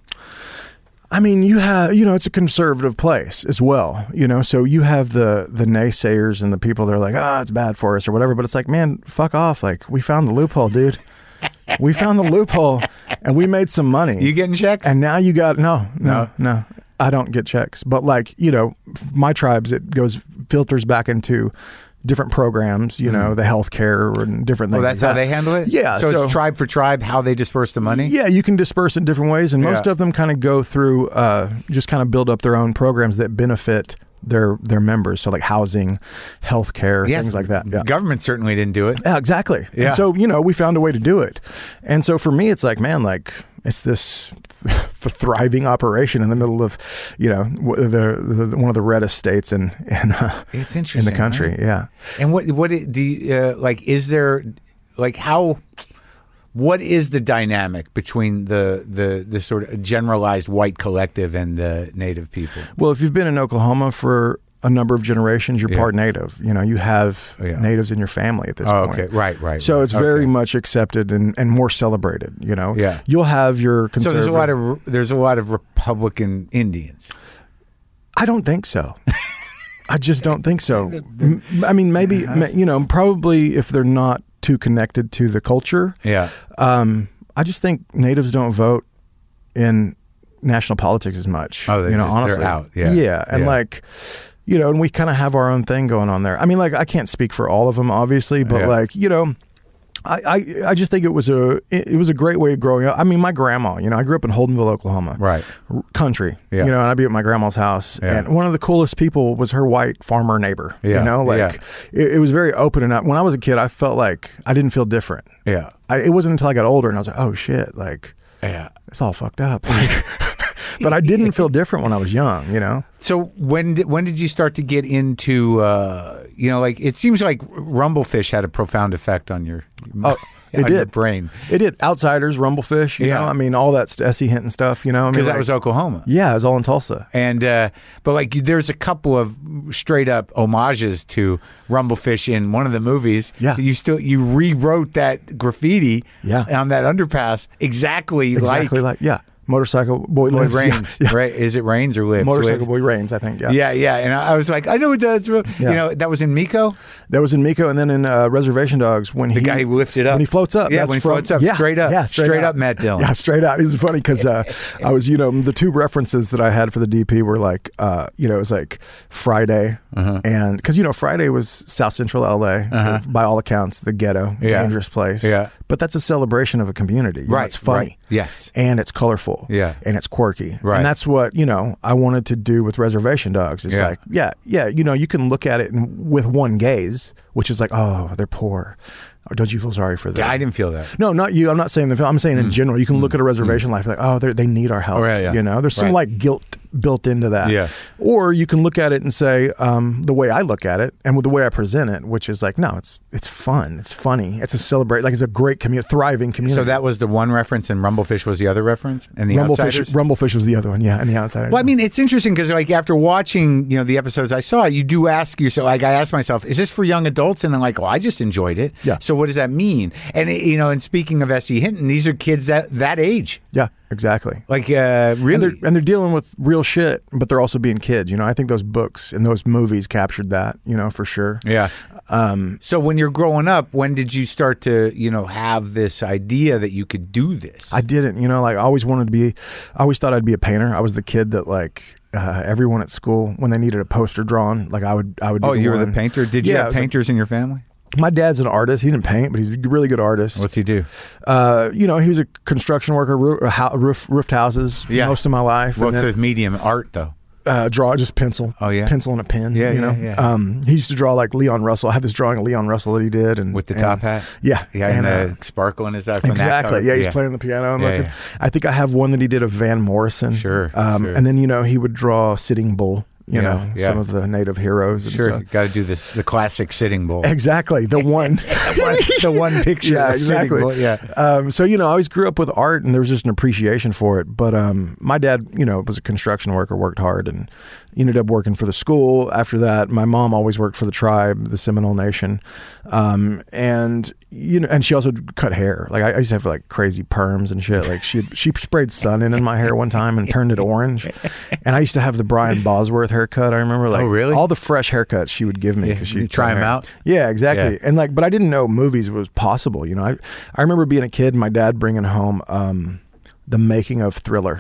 I mean, you have, you know, it's a conservative place as well, you know, so you have the, the naysayers and the people that are like, ah, it's bad for us or whatever. But it's like, man, fuck off. Like, we found the loophole, dude. We found the loophole and we made some money. You getting checks? And now you got, no, no, No. no, I don't get checks. But like, you know, my tribes, it goes, filters back into different programs, you know, the healthcare and different things. Oh, that's like how that. they handle it? Yeah. So, it's tribe for tribe, how they disperse the money? Yeah, you can disperse in different ways, and most Yeah. of them kind of go through, uh, just kind of build up their own programs that benefit their their members. So like housing, healthcare, Yeah. things like that. Yeah. Government certainly didn't do it. Yeah, exactly. Yeah. And so, you know, we found a way to do it. And so for me, it's like, man, like it's this th- thriving operation in the middle of, you know, w- the, the one of the reddest states in in, uh, It's in interesting. the country. right? Yeah. And what what it, do you, uh, like? Is there like how? What is the dynamic between the the the sort of generalized white collective and the native people? Well, if you've been in Oklahoma for a number of generations, you're Yeah. part native. You know, you have Yeah. natives in your family at this Oh, point. okay, right, right. So right. it's very Okay. much accepted and, and more celebrated. You know, Yeah. You'll have your So conservative. there's a lot of there's a lot of Republican Indians. I don't think so. I just don't think so. M- I mean, maybe ma- you know, probably if they're not too connected to the culture. Yeah. Um, I just think natives don't vote in national politics as much. Oh, they you know, just- they're honestly, out. Yeah. yeah, and Yeah. like, you know, and we kind of have our own thing going on there. I mean, like, I can't speak for all of them, obviously, but Yeah. like, you know. I, I I just think it was a it, it was a great way of growing up. I mean, my grandma, you know, I grew up in Holdenville, Oklahoma, Right. R- country, Yeah. you know, and I'd be at my grandma's house, Yeah. and one of the coolest people was her white farmer neighbor. Yeah. You know, like Yeah. it, it was very open and up. When I was a kid, I felt like I didn't feel different. Yeah. I, it wasn't until I got older and I was like, oh shit, like Yeah. it's all fucked up. Like, but I didn't feel different when I was young, you know? So when did, when did you start to get into uh, you know, like it seems like Rumblefish had a profound effect on your Oh, it on your did. brain It did. Outsiders, Rumblefish, you Yeah. know? I mean, all that st- Essie Hinton stuff, you know? I mean, because that like- was Oklahoma. yeah, it was all in Tulsa. And uh, but like there's a couple of straight up homages to Rumblefish in one of the movies. Yeah. you still you rewrote that graffiti. Yeah. on that underpass exactly, Exactly like like, yeah. Motorcycle Boy Boy Lives. Yeah, Rains. yeah. Right? Is it Rains or Lives? Motorcycle Lives. Boy Rains, I think, yeah. Yeah, yeah. And I I was like, I know it does. You Yeah. know, that was in Miko. That was in Miko, and then in uh, Reservation Dogs when The he guy who lifted up. when he floats up. Yeah, that's when he from- floats up, yeah, straight up. yeah, Straight up Matt Dillon. Yeah, straight out. It was funny because uh, I was, you know, the two references that I had for the D P were like, uh, you know, it was like Friday, Uh-huh. and because you know Friday was South Central L A, Uh-huh. by all accounts, the ghetto, Yeah. dangerous place. Yeah. but that's a celebration of a community. You know, Right, it's funny. right. Yes. and it's colorful. Yeah. and it's quirky. Right. and that's what you know I wanted to do with Reservation Dogs. It's Yeah. like, yeah, yeah, you know, you can look at it in, with one gaze, which is like, oh, they're poor. Or don't you feel sorry for them? Yeah, I didn't feel that. No, not you. I'm not saying the film. I'm saying in general. You can look at a reservation life like, oh, they're- they need our help. Oh, yeah, yeah. You know, there's some Right. like guilt built into that. Yeah. Or you can look at it and say, um, the way I look at it and with the way I present it, which is like, no, it's it's fun, it's funny, it's a celebrate, like it's a great community, thriving community. So that was the one reference, and Rumblefish was the other reference, and the Outsiders. Rumblefish, Rumblefish was the other one, yeah, and the Outsiders. Well, I mean, it's interesting because, like, after watching, you know, the episodes I saw, you do ask yourself, like, I asked myself, is this for young adults? And then, like, oh, I just enjoyed it. Yeah. So what does that mean? And you know, and speaking of S E Hinton, these are kids that that age, yeah, exactly. like, uh, really. And they're, and they're dealing with real shit, but they're also being kids. You know, I think those books and those movies captured that, you know, for sure. Yeah. Um, so when you're growing up, when did you start to, you know, have this idea that you could do this? I didn't, you know, like I always wanted to be, I always thought I'd be a painter. I was the kid that like, uh, everyone at school, when they needed a poster drawn, like I would, I would be oh, the you were one. the painter? Did you Yeah, I have was a- painters in your family? My dad's an artist. He didn't paint, but he's a really good artist. What's he do? Uh, you know, he was a construction worker, roof, roof, roofed houses Yeah. most of my life. What's and his medium? Art, though. uh, draw just pencil. Oh, yeah? pencil and a pen. Yeah, you yeah, know? yeah. Um, he used to draw like Leon Russell. I have this drawing of Leon Russell that he did, and With the and- top hat? Yeah, Yeah, and, and, uh, the sparkle in his eye. From that exactly. cover? Yeah, he's playing the piano. And Yeah, looking. yeah. I think I have one that he did of Van Morrison. Sure, Um, sure. And then you know he would draw Sitting Bull. You Yeah, know, yeah. some of the native heroes. And Sure, stuff. got to do this. The classic Sitting Bull. Exactly, the one. the one picture. Yeah, of Sitting exactly. Bull, Yeah. Um, so you know, I always grew up with art, and there was just an appreciation for it. But um, my dad, you know, was a construction worker, worked hard, and ended up working for the school. After that, my mom always worked for the tribe, the Seminole Nation, um, and you know, and she also cut hair. Like I, I used to have like crazy perms and shit. Like she she sprayed sun in in my hair one time and turned it orange. And I used to have the Brian Bosworth haircut. I remember like Oh, really? all the fresh haircuts she would give me because you she'd try cut 'em hair. out? Yeah, exactly. Yeah. And like, but I didn't know movies was possible. You know, I I remember being a kid, and my dad bringing home um, the making of Thriller.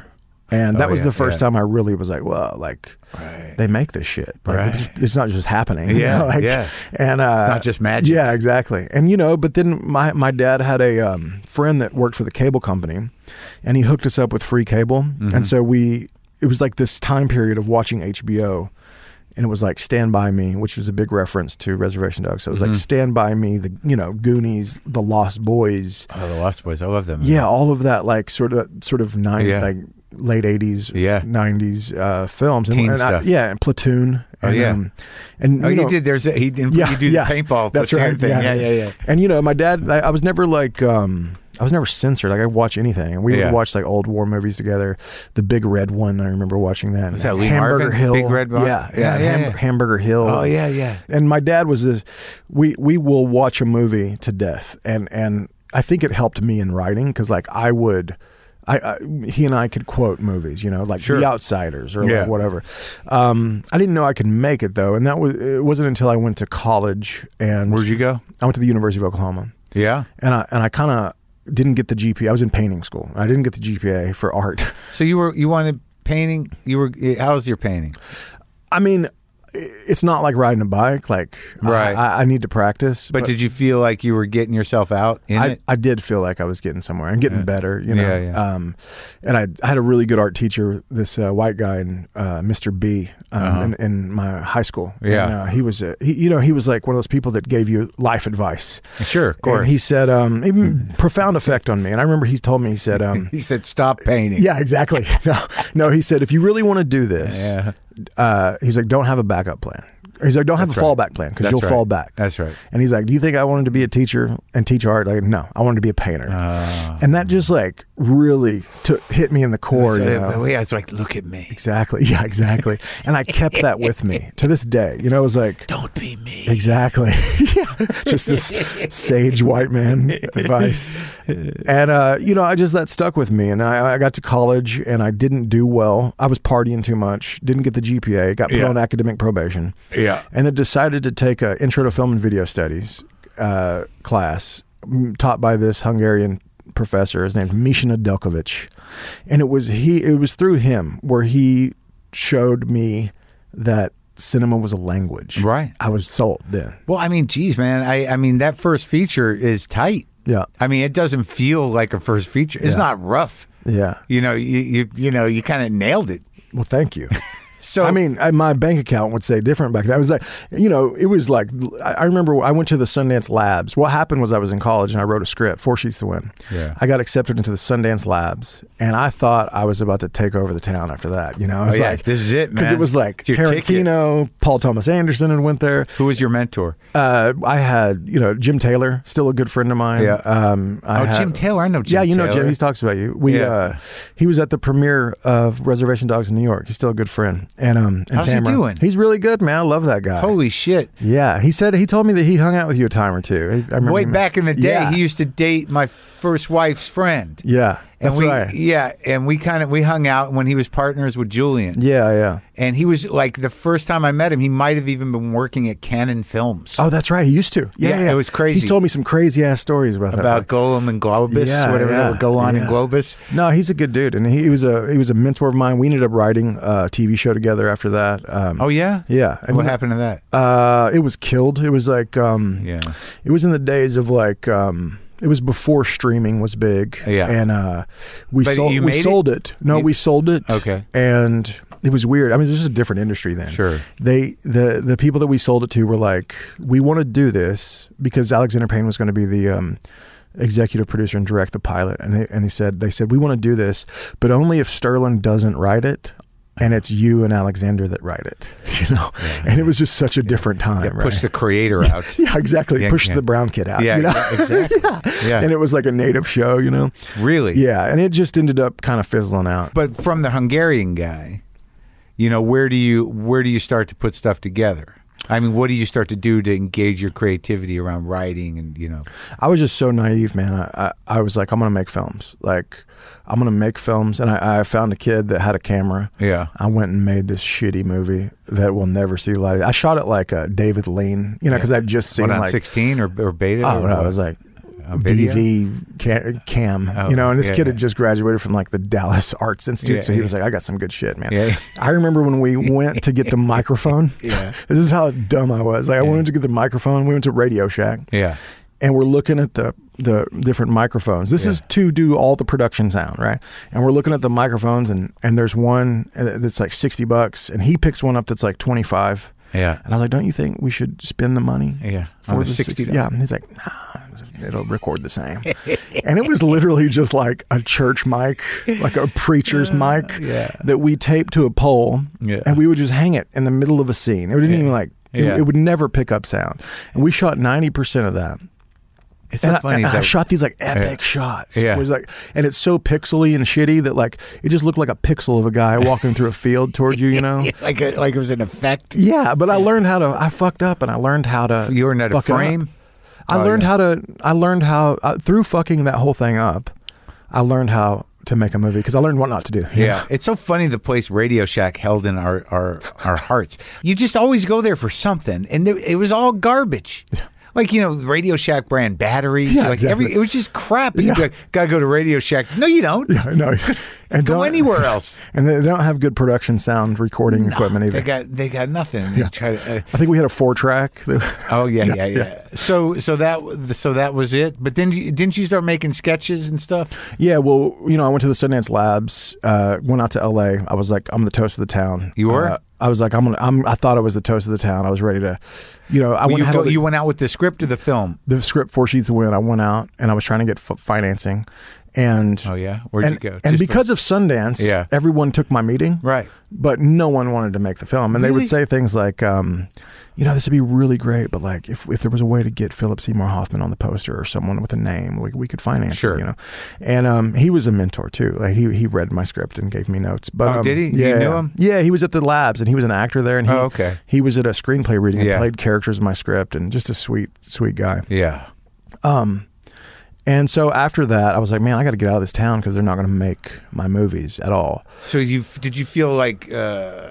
And that Oh, was yeah, the first yeah. time I really was like, well, like Right. they make this shit. Like Right. it's, it's not just happening. you Yeah, know, like, yeah. And uh, It's not just magic. Yeah, exactly. And you know, but then my my dad had a um, friend that worked for the cable company, and he hooked us up with free cable, Mm-hmm. and so we it was like this time period of watching H B O. And it was like Stand By Me, which was a big reference to Reservation Dogs. So it was Mm-hmm. like Stand By Me, the you know Goonies, The Lost Boys, Oh, the Lost Boys. I love them. yeah, all of that like sort of sort of nine Yeah. like late eighties, Yeah. nineties uh, films, Teen and, and I- stuff. yeah, and Platoon. Oh, and, yeah. um, and Oh, you you know, did. There's a, he did. yeah, you do yeah, the paintball. That's platoon right. Thing. Yeah, Yeah, yeah, yeah. And you know, my dad, I, I was never like. um I was never censored. Like I watch anything, and we Yeah. would watch like old war movies together. The Big Red One, I remember watching that. Was that Lee Hamburger Marvin? Hill, Big Red One? Yeah, Yeah, yeah, yeah, Ham- yeah. Hamburger Hill. Oh yeah, yeah. And my dad was this. We we will watch a movie to death, and and I think it helped me in writing because like I would. I, I he and I could quote movies, you know, like Sure. The Outsiders or Yeah. like whatever. Um, I didn't know I could make it though, and that was it wasn't until I went to college and Where'd you go? I went to the University of Oklahoma, Yeah. and I and I kind of didn't get the G P A. I was in painting school. I didn't get the G P A for art. So you were you wanted painting. You were. How was your painting? I mean, it's not like riding a bike. Like Right. I, I, I need to practice. But, did you feel like you were getting yourself out in I, it? I did feel like I was getting somewhere and getting better, you know. Yeah, yeah. Um, and I, I had a really good art teacher, this uh, white guy, and uh, Mister B, um, Uh-huh. in, in my high school. Yeah. And, uh, he was, uh, he, you know, he was like one of those people that gave you life advice. Sure, of course. And he said, um, even profound effect on me. And I remember he told me, he said, um, He said, "Stop painting." yeah, exactly. No, no, he said, if you really want to do this, Yeah. uh, he's like, don't have a backup plan. He's like, don't have That's a right. fallback plan because That's you'll right. fall back. That's right. And he's like, do you think I wanted to be a teacher and teach art? Like, no, I wanted to be a painter. Ah. And that just like really took, hit me in the core. So, you know? yeah, it's like, look at me. Exactly. Yeah, exactly. And I kept that with me to this day. You know, it was like, Don't be me. exactly. Yeah. Just this sage white man advice. And, uh, you know, I just, that stuck with me. And I, I got to college and I didn't do well. I was partying too much, didn't get the G P A, got put Yeah. on academic probation. Yeah. And then decided to take a intro to film and video studies uh, class m- taught by this Hungarian professor. His name's Misha Nedeljkovic. And it was he. It was through him where he showed me that cinema was a language. Right. I was sold then. Well, I mean, geez, man. I, I mean, that first feature is tight. Yeah. I mean, it doesn't feel like a first feature. It's Yeah. not rough. Yeah. You know, you you, you know, you kind of nailed it. Well, thank you. So I mean, I, my bank account would say different back then. I was like, you know, it was like, I, I remember I went to the Sundance Labs. What happened was I was in college and I wrote a script, Four Sheets to Win. Yeah. I got accepted into the Sundance Labs and I thought I was about to take over the town after that. You know, I was Oh, yeah, like, this is it, Because man. it was like It's your Tarantino, Paul Thomas Anderson had went there. who was your mentor? Uh, I had, you know, Jim Taylor, still a good friend of mine. Yeah. Um, I Oh, had- Jim Taylor. I know Jim Yeah, you know Taylor. Jim. He talks about you. We, Yeah. uh, he was at the premiere of Reservation Dogs in New York. He's still a good friend. And um, and How's he Tamara. doing? He's really good, man. I love that guy. Holy shit. Yeah, he said he told me that he hung out with you a time or two. I, I remember Way him- back in the day, Yeah. he used to date my first wife's friend. Yeah, And that's we, right. yeah, and we kind of we hung out when he was partners with Julian. Yeah, yeah. And he was like the first time I met him, he might have even been working at Canon Films. Oh, that's right. He used to. Yeah, Yeah, yeah. it was crazy. He's told me some crazy ass stories about, about that. Golem and Globus, Yeah, whatever yeah, that would go on in yeah. Globus. No, he's a good dude, and he, he was a he was a mentor of mine. We ended up writing a T V show together after that. Um, Oh yeah, yeah. And what happened to that? Uh, it was killed. It was like um, Yeah. It was in the days of like um, it was before streaming was big. Yeah. and uh, we But sold you we made it? sold it. No, You- we sold it. Okay. and it was weird. I mean, this is a different industry then. Sure. They the the people that we sold it to were like, we want to do this because Alexander Payne was going to be the um, executive producer and direct the pilot, and they and they said they said we want to do this, but only if Sterling doesn't write it. And it's you and Alexander that write it, you know. And it was just such a different time. Yeah, right? push the creator out. Yeah, exactly. Yeah, Push yeah. the brown kid out. Yeah, you know? exactly. Yeah. And it was like a native show, you know. Really? Yeah, and it just ended up kind of fizzling out. But from the Hungarian guy, you know, where do you where do you start to put stuff together? I mean, what do you start to do to engage your creativity around writing and, you know? I was just so naive, man. I, I, I was like, I'm going to make films. Like, I'm going to make films. And I, I found a kid that had a camera. Yeah. I went and made this shitty movie that will never see the light of day. I shot it like uh, David Lean, you know, because I'd just seen What, on like. sixteen or, or beta? Oh, or no, what? it was like A video? D V ca- cam, Oh, you know, and this yeah, kid yeah. had just graduated from like the Dallas Arts Institute, Yeah, so he yeah. was like, I got some good shit, man. Yeah. I remember when we went to get the microphone. Yeah. This is how dumb I was. Like, I wanted to get the microphone. We went to Radio Shack. Yeah. And we're looking at the the different microphones. This Yeah. is to do all the production sound, right? And we're looking at the microphones, and and there's one that's like sixty bucks, and he picks one up that's like twenty-five. Yeah. And I was like, don't you think we should spend the money? Yeah. For On the the sixty Yeah. And he's like, nah, it'll record the same. And it was literally just like a church mic, like a preacher's mic yeah. that we taped to a pole, Yeah. and we would just hang it in the middle of a scene. It didn't Yeah. even like, it, Yeah. it would never pick up sound. And we shot ninety percent of that. It's And, so I, funny and I that shot these like epic Yeah. shots. Yeah. It was like, and it's so pixely and shitty that like it just looked like a pixel of a guy walking through a field towards you, you know? like a, like it was an effect. Yeah, but I learned how to. I fucked up, and I learned how to. You learned how to fuck it up. frame? I Oh, learned yeah. how to. I learned how uh, through fucking that whole thing up. I learned how to make a movie because I learned what not to do. you Yeah, know? it's so funny the place Radio Shack held in our our, our hearts. You just always go there for something, and there, it was all garbage. Like, you know, Radio Shack brand batteries. Yeah, like exactly. every, it was just crap. You'd be Yeah. like, gotta go to Radio Shack. No, you don't. Yeah, I know. And Go don't- anywhere else. And they don't have good production sound recording equipment either. They got they got nothing. They try to, uh, I think we had a four track. oh yeah, yeah, yeah, yeah. So so that so that was it. But then you, didn't you start making sketches and stuff? Yeah, well, you know, I went to the Sundance Labs, uh, went out to L A. I was like, I'm the toast of the town. You were? Uh, I was like, I'm gonna. I'm. I thought I was the toast of the town. I was ready to, you know, I Well, went you, had go, all the, you went out with the script of the film. the script four sheets of win. I went out and I was trying to get f- financing, and Oh yeah, where'd and, you go? and Just because of Sundance, Yeah. everyone took my meeting, Right. But no one wanted to make the film, and they Really? would say things like, um, you know, this would be really great, but like if if there was a way to get Philip Seymour Hoffman on the poster or someone with a name, we we could finance Sure. it, you know. And um, he was a mentor too. Like he he read my script and gave me notes. But Oh, um, did he? You Yeah, knew him? Yeah, he was at the labs, and he was an actor there, and he, Oh, okay. he was at a screenplay reading and Yeah. played characters in my script, and just a sweet sweet guy. yeah. Um, and so after that, I was like, man, I got to get out of this town because they're not going to make my movies at all. So you did you feel like uh,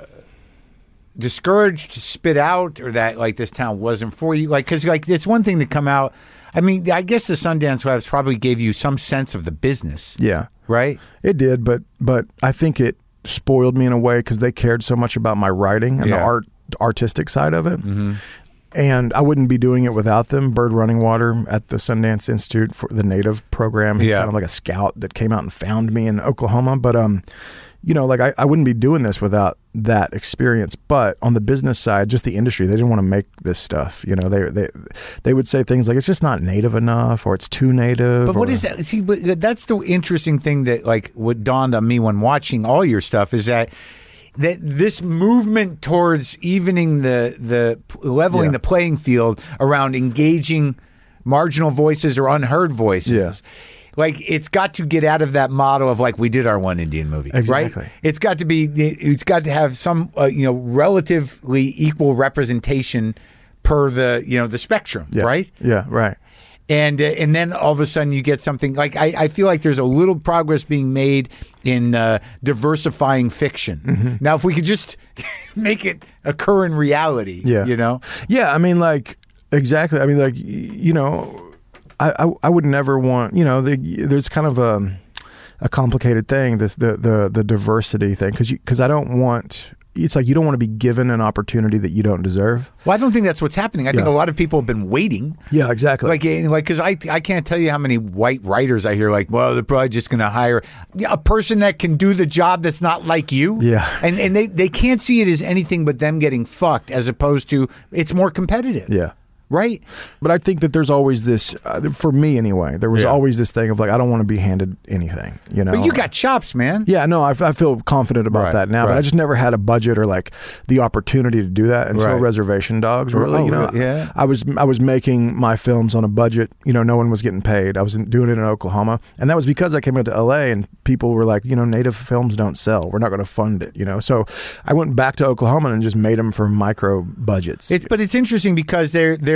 discouraged, spit out, or that like this town wasn't for you? Like, because like it's one thing to come out. I mean, I guess the Sundance Labs probably gave you some sense of the business, Yeah, right? it did, but but I think it spoiled me in a way because they cared so much about my writing and the Yeah. art artistic side of it. Mm-hmm. And I wouldn't be doing it without them. Bird Running Water at the Sundance Institute for the Native program. He's Yeah. kind of like a scout that came out and found me in Oklahoma. But, um, you know, like I, I wouldn't be doing this without that experience. But on the business side, just the industry, they didn't want to make this stuff. You know, they they they would say things like, it's just not native enough or it's too native. But what or- is that? See, but that's the interesting thing that like what dawned on me when watching all your stuff is that that this movement towards evening the the leveling Yeah. the playing field around engaging marginal voices or unheard voices. Yeah. Like it's got to get out of that model of like we did our one Indian movie, Exactly. right? It's got to be, it's got to have some, uh, you know, relatively equal representation per the, you know, the spectrum, Yeah. right? Yeah, right. And uh, and then all of a sudden you get something like I, I feel like there's a little progress being made in uh, diversifying fiction. Mm-hmm. Now, if we could just make it occur in reality, Yeah. you know, Yeah, I mean, like, exactly. I mean, like, y- you know, I, I, I would never want, you know, the, there's kind of a, a complicated thing, this the the the diversity thing, because because I don't want. It's like you don't want to be given an opportunity that you don't deserve. well, I don't think that's what's happening. I think Yeah. a lot of people have been waiting. Yeah, exactly. Like, eh, like, because I, I can't tell you how many white writers I hear. Like, well, they're probably just going to hire a person that can do the job that's not like you. Yeah. and and they, they can't see it as anything but them getting fucked, as opposed to it's more competitive. yeah. right. But I think that there's always this, uh, for me anyway, there was Yeah. always this thing of like, I don't want to be handed anything, you know? But you got chops, man. Yeah, no, I, I feel confident about Right, that now, but right. I just never had a budget or like the opportunity to do that until Right. Reservation Dogs. Really, Oh, you know, really? Yeah. I was I was making my films on a budget. You know, no one was getting paid. I was in, doing it in Oklahoma, and that was because I came out to L A and people were like, you know, native films don't sell. We're not going to fund it. You know, so I went back to Oklahoma and just made them for micro budgets. It's but it's interesting because there there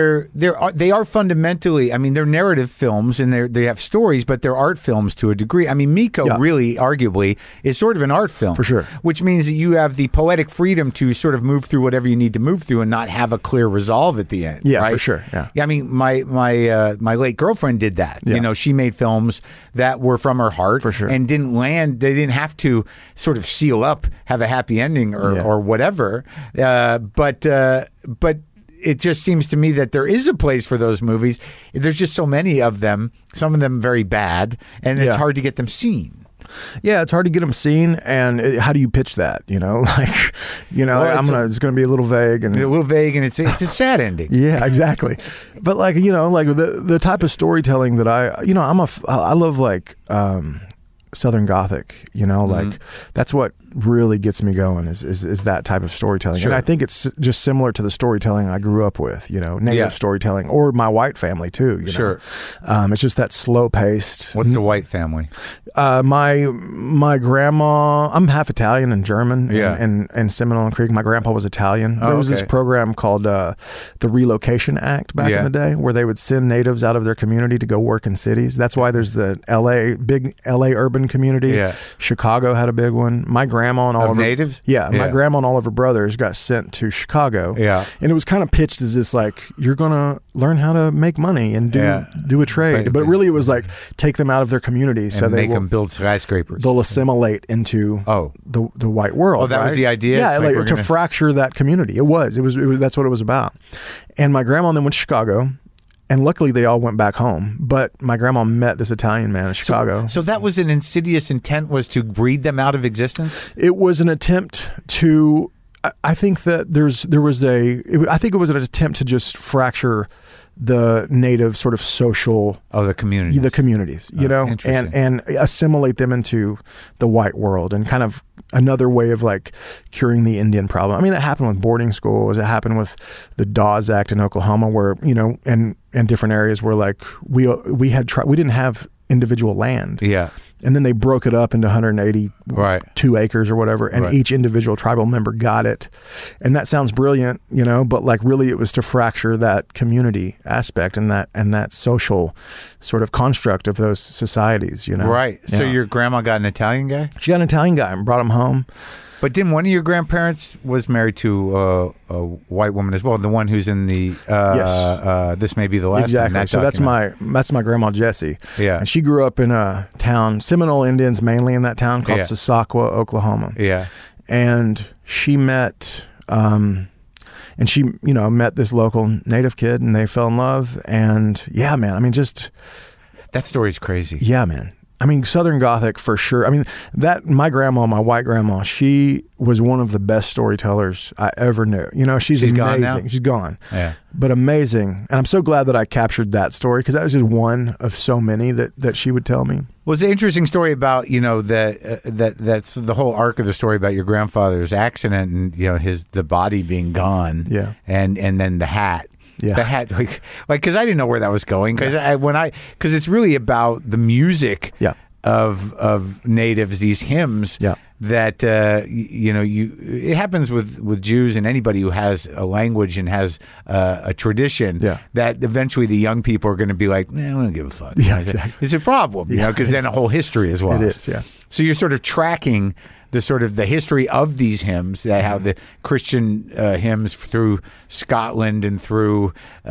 they're they're they are fundamentally. I mean, they're narrative films and they they have stories, but they're art films to a degree. I mean, Miko Yeah. really, arguably, is sort of an art film For sure. which means that you have the poetic freedom to sort of move through whatever you need to move through and not have a clear resolve at the end. Yeah, right? for sure. Yeah. Yeah, I mean, my my uh, my late girlfriend did that. Yeah. You know, she made films that were from her heart, For sure. and didn't land. They didn't have to sort of seal up, have a happy ending, or Yeah. or whatever. Uh, but uh, but. It just seems to me that there is a place for those movies. There's just so many of them, some of them very bad, and it's Yeah. hard to get them seen. Yeah, it's hard to get them seen, and it, how do you pitch that? You know, like, you know, Well, I'm it's gonna. a- it's gonna be a little vague, and A little vague, and it's it's a sad ending. yeah, exactly. But like, you know, like the the type of storytelling that I, you know, I'm a, f- I love like um, Southern Gothic. You know, like Mm-hmm. that's what really gets me going is is, is that type of storytelling, Sure. and I think it's just similar to the storytelling I grew up with. You know, native Yeah. storytelling, or my white family too. You Sure. know? Um, it's just that slow paced. What's the White family? Uh, my my grandma, I'm half Italian and German. Yeah. In, in, in Seminole Creek, my grandpa was Italian. Oh, there was this okay. program called uh, the Relocation Act back Yeah. in the day, where they would send natives out of their community to go work in cities. That's why there's the L A big L A urban community. Yeah. Chicago had a big one. My grandma and all Of of her, natives? Yeah, my Yeah. grandma and all of her brothers got sent to Chicago. Yeah. and it was kind of pitched as this like, you're gonna learn how to make money and do Yeah. do a trade, Right. but really it was like take them out of their community so and they make will, them build skyscrapers. they'll assimilate into Oh. the the white world. Oh, that was right? the idea? Yeah, It's like, like we're to gonna- fracture that community. It was. It was. It was. That's what it was about. And my grandma then went to Chicago, and luckily they all went back home. But my grandma met this Italian man in Chicago. So that was an insidious intent, was to breed them out of existence? It was an attempt to. I- I think that there's there was a. It, I think it was an attempt to just fracture the native sort of social Oh, the community. the communities, you Oh, know, and interesting. and assimilate them into the white world, and kind of another way of like curing the Indian problem. I mean, that happened with boarding schools. It happened with the Dawes Act in Oklahoma, where you know, and and different areas where like we we had tri- we didn't have individual land, Yeah. and then they broke it up into one hundred eighty Right. two acres or whatever, and Right. each individual tribal member got it. And that sounds brilliant, you know, but like really it was to fracture that community aspect and that and that social sort of construct of those societies, you know. Right. So Yeah. your grandma got an Italian guy? She got an Italian guy and brought him home. But didn't one of your grandparents was married to uh, a white woman as well? The one who's in the uh, Yes. uh, This May Be the Last. Exactly. That So that's document. my that's my grandma Jessie. Yeah. And she grew up in a town, Seminole Indians mainly in that town called Yeah. Sasakwa, Oklahoma. Yeah. And she met um and she, you know, met this local native kid and they fell in love. And yeah, man, I mean, just, That story's crazy. yeah, man. I mean, Southern Gothic for sure. I mean, that, my grandma, my white grandma, she was one of the best storytellers I ever knew. You know, she's, She's gone amazing. now? She's gone. Yeah. But amazing. And I'm so glad that I captured that story because that was just one of so many that, that she would tell me. Well, it's an interesting story about, you know, that uh, that that's the whole arc of the story about your grandfather's accident and, you know, his the body being gone. Yeah. And and then the hat. Yeah. The hat, like, like, because I didn't know where that was going. Because I when I because it's really about the music. Yeah. Of of natives, these hymns. Yeah. That uh, y- you know, you it happens with with Jews and anybody who has a language and has uh, a tradition. Yeah. That eventually the young people are going to be like, nah, I don't give a fuck. Yeah, You know, exactly. It's a problem, you Yeah. know, because then a whole history is lost. It is, yeah. So you're sort of tracking the sort of the history of these hymns, that how the Christian uh, hymns through Scotland and through uh,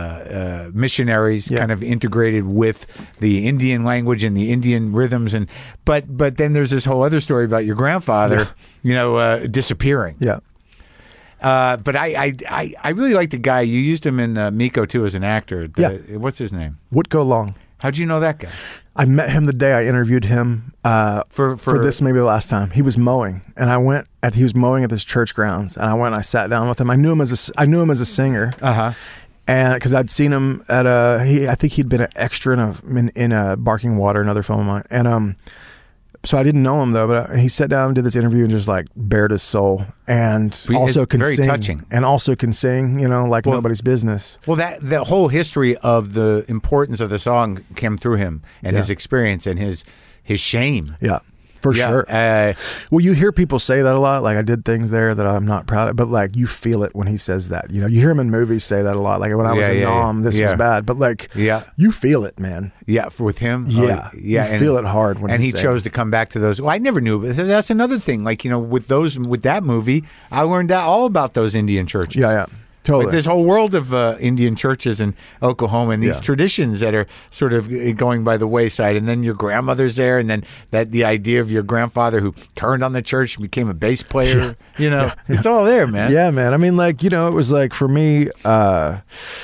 uh, missionaries Yeah. kind of integrated with the Indian language and the Indian rhythms, and but but then there's this whole other story about your grandfather, you know, uh, disappearing. Yeah. Uh, but I, I I I really like the guy. You used him in uh, Miko too as an actor. The- Yeah. What's his name? Woodco Long. How'd you know that guy? I met him the day I interviewed him uh, For- for for- this maybe the last time. He was mowing, and I went at he was mowing at this church grounds, and I went and I sat down with him. I knew him as a s- I knew him as a singer, Uh huh. and because I'd seen him at a he I think he'd been an extra in a in, in a Barking Water, another film of mine, and um. So I didn't know him though, but he sat down and did this interview and just like bared his soul, and It's also can very sing, touching. and also can sing, you know, like Well- nobody's business. Well, that the whole history of the importance of the song came through him and Yeah. his experience and his his shame. Yeah, For Yeah. sure. Uh, Well, you hear people say that a lot. Like, I did things there that I'm not proud of, but like, you feel it when he says that. You know, you hear him in movies say that a lot. Like, when I was Yeah, in yeah, Nom, yeah. this Yeah. was bad, but like, Yeah. you feel it, man. yeah, for with him. Yeah. Oh, yeah. You feel it hard when and he's he saying chose to come back to those. Well, I never knew, but that's another thing. Like, you know, with those, with that movie, I learned out all about those Indian churches. Yeah, yeah. Totally. Like this whole world of uh, Indian churches in Oklahoma and these Yeah. traditions that are sort of going by the wayside. And then your grandmother's there, and then that the idea of your grandfather who turned on the church and became a bass player. You know, it's all there, man. Yeah, man. I mean, like, you know, it was like for me, uh,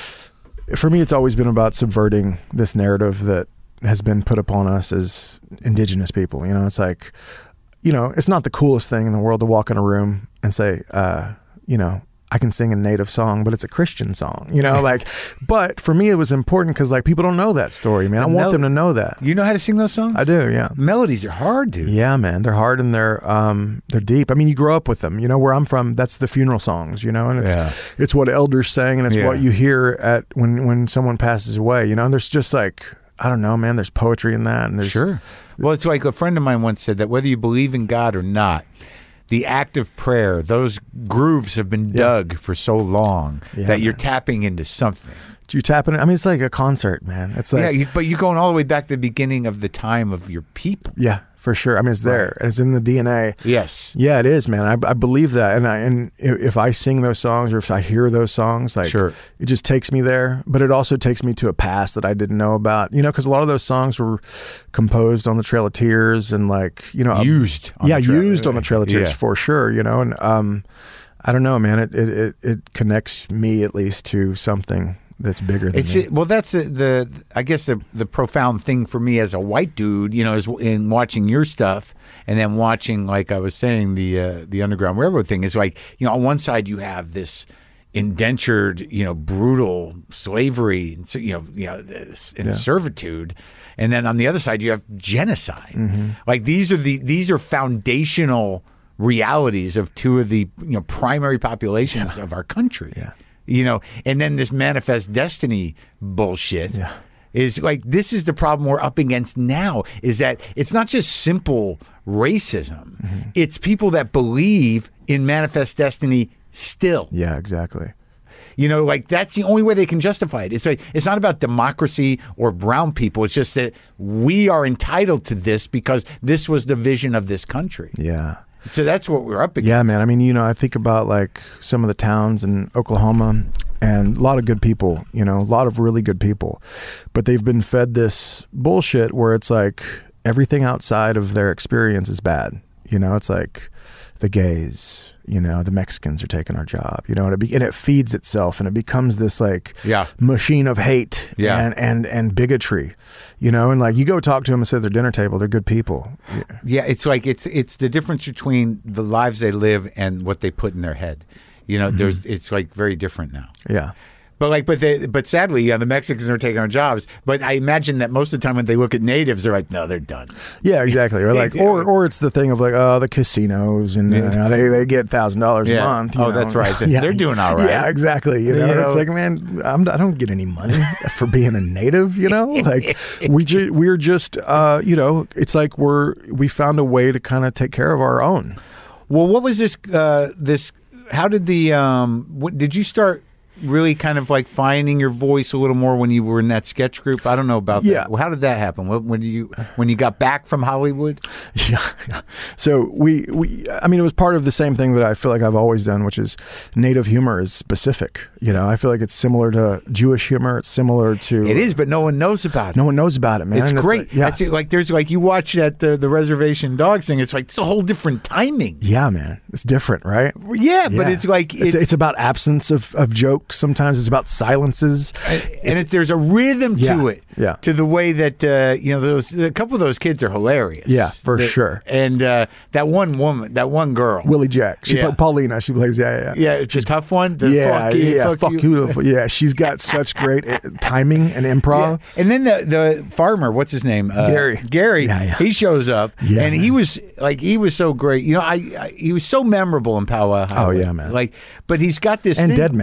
for me, it's always been about subverting this narrative that has been put upon us as indigenous people. You know, it's like, you know, it's not the coolest thing in the world to walk in a room and say, uh, you know, I can sing a native song, but it's a Christian song, you know, like, but for me, it was important because like people don't know that story, man. I The want mel- them to know that. You know how to sing those songs? I do. Yeah. Melodies are hard, dude. Yeah, man, they're hard and they're um they're deep. I mean, you grow up with them. You know, where I'm from, that's the funeral songs. You know, and it's Yeah. it's what elders sang, and it's Yeah. what you hear at when when someone passes away. You know, and there's just like I don't know, man. There's poetry in that, and there's Sure. Well, it's like a friend of mine once said that whether you believe in God or not, the act of prayer, those grooves have been dug for so long Yeah, that you're man. tapping into something. you tapping it. I mean, it's like a concert, man. It's like yeah, you, but you're going all the way back to the beginning of the time of your people. yeah, for sure. I mean, it's there. and It's in the D N A. Yes. Yeah, it is, man. I, I believe that, and I, and if I sing those songs or if I hear those songs, like Sure. it just takes me there. But it also takes me to a past that I didn't know about. You know, because a lot of those songs were composed on the Trail of Tears and like you know Used on yeah, the Trail- used on the Trail of Tears Yeah. for sure. You know, and um, I don't know, man. It it it, it connects me at least to something that's bigger than It's me. well, that's the, the I guess the the profound thing for me as a white dude, you know, is in watching your stuff and then watching, like I was saying, the uh, the Underground Railroad thing is like, you know, on one side you have this indentured, you know, brutal slavery, and so, you know, you know, this- and Yeah. servitude, and then on the other side you have genocide. Mm-hmm. Like these are the these are foundational realities of two of the you know primary populations of our country. Yeah. You know, and then this manifest destiny bullshit Yeah. is like, this is the problem we're up against now, is that it's not just simple racism. Mm-hmm. It's people that believe in manifest destiny still. Yeah, exactly. You know, like that's the only way they can justify it. It's like, it's not about democracy or brown people. It's just that we are entitled to this because this was the vision of this country. Yeah. So that's what we're up against. Yeah, man. I mean, you know, I think about like some of the towns in Oklahoma and a lot of good people, you know, a lot of really good people, but they've been fed this bullshit where it's like everything outside of their experience is bad. You know, it's like the gays, you know, the Mexicans are taking our job, you know, and it, be, and it feeds itself and it becomes this like Yeah. machine of hate Yeah. and, and, and bigotry, you know, and like you go talk to them and sit at their dinner table, they're good people. Yeah. Yeah, it's like it's it's the difference between the lives they live and what they put in their head. You know, there's it's like very different now. Yeah. But like, but they, but sadly, yeah, the Mexicans are taking our jobs. But I imagine that most of the time when they look at natives, they're like, no, they're done. Yeah, exactly. Or like, or or it's the thing of like, oh, the casinos and you know, they they get thousand dollars a Yeah. month. you Oh, know. that's right. They're doing all right. Yeah, exactly. You know, You know? it's like, man, I'm, I don't get any money for being a native. You know, like we ju- we're just, uh, you know, it's like we're we found a way to kind of take care of our own. Well, what was this? Uh, this? How did the? Um, what, did you start really kind of like finding your voice a little more when you were in that sketch group? I don't know about Yeah. that. Well, how did that happen? When, when you when you got back from Hollywood? Yeah, yeah. So we, we, I mean, it was part of the same thing that I feel like I've always done, which is native humor is specific. You know, I feel like it's similar to Jewish humor. It's similar to. It is, but no one knows about it. No one knows about it, man. It's And great. like- yeah. That's it. Like there's like you watch that uh, the reservation dogs thing. It's like it's a whole different timing. Yeah, man. It's different, right? Yeah, but Yeah. it's like it's, it's, it's about absence of, of jokes. Sometimes it's about silences. and it, there's a rhythm to Yeah, it. yeah. To the way that uh, you know those a couple of those kids are hilarious. Yeah, for The- sure. And uh, that one woman, that one girl, Willie Jack. She Yeah. played Paulina. She plays. Yeah, yeah. yeah, it's a tough one. The yeah, fuck you, yeah. fuck, Fuck you. you. Yeah, she's got such great uh, timing and improv. Yeah. And then the the farmer, what's his name? Uh, Gary. Gary. Yeah, yeah. He shows up, Yeah, and he man. was like, he was so great. You know, I, I he was so memorable in Powwow Highway. Oh, yeah, man. Like, but he's got this And thing- Dead Man, you know.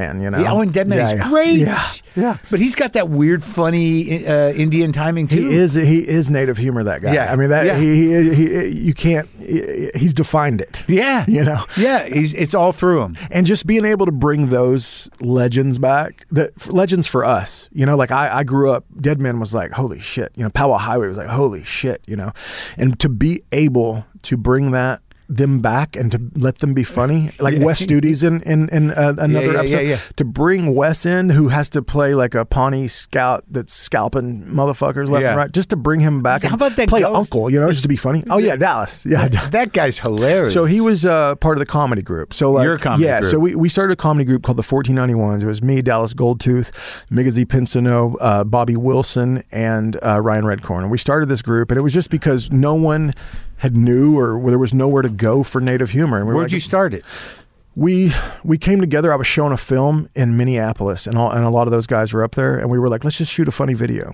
Yeah, oh, and Dead Man Yeah, is yeah. great. Yeah, yeah. But he's got that weird, funny uh, Indian timing too. He is he is native humor, that guy. Yeah. I mean that Yeah. he, he, he you can't he, he's defined it. Yeah, You know? Yeah, he's it's all through him. And just being able to bring those legends back, the f- legends for us, you know, like I, I grew up, Dead Man was like, holy shit. You know, Powell Highway was like, holy shit, you know. And to be able to bring that them back and to let them be funny, like Yeah. Wes Studi's in in, in uh, another Yeah, yeah, episode, yeah, yeah. to bring Wes in, who has to play like a Pawnee scout that's scalping motherfuckers left Yeah. and right, just to bring him back How and about that play ghost? uncle, you know, just to be funny. Oh yeah, Dallas, yeah. That guy's hilarious. So he was uh, part of the comedy group. So like, Your comedy yeah. group. So we, we started a comedy group called the fourteen ninety-ones. It was me, Dallas Goldtooth, Migazy Pinsino, uh, Bobby Wilson, and uh, Ryan Redcorn. And we started this group, and it was just because no one had knew or there was nowhere to go for native humor. And we were Where'd like, you start it? we we came together. I was showing a film in Minneapolis, and all, and a lot of those guys were up there, and we were like, let's just shoot a funny video.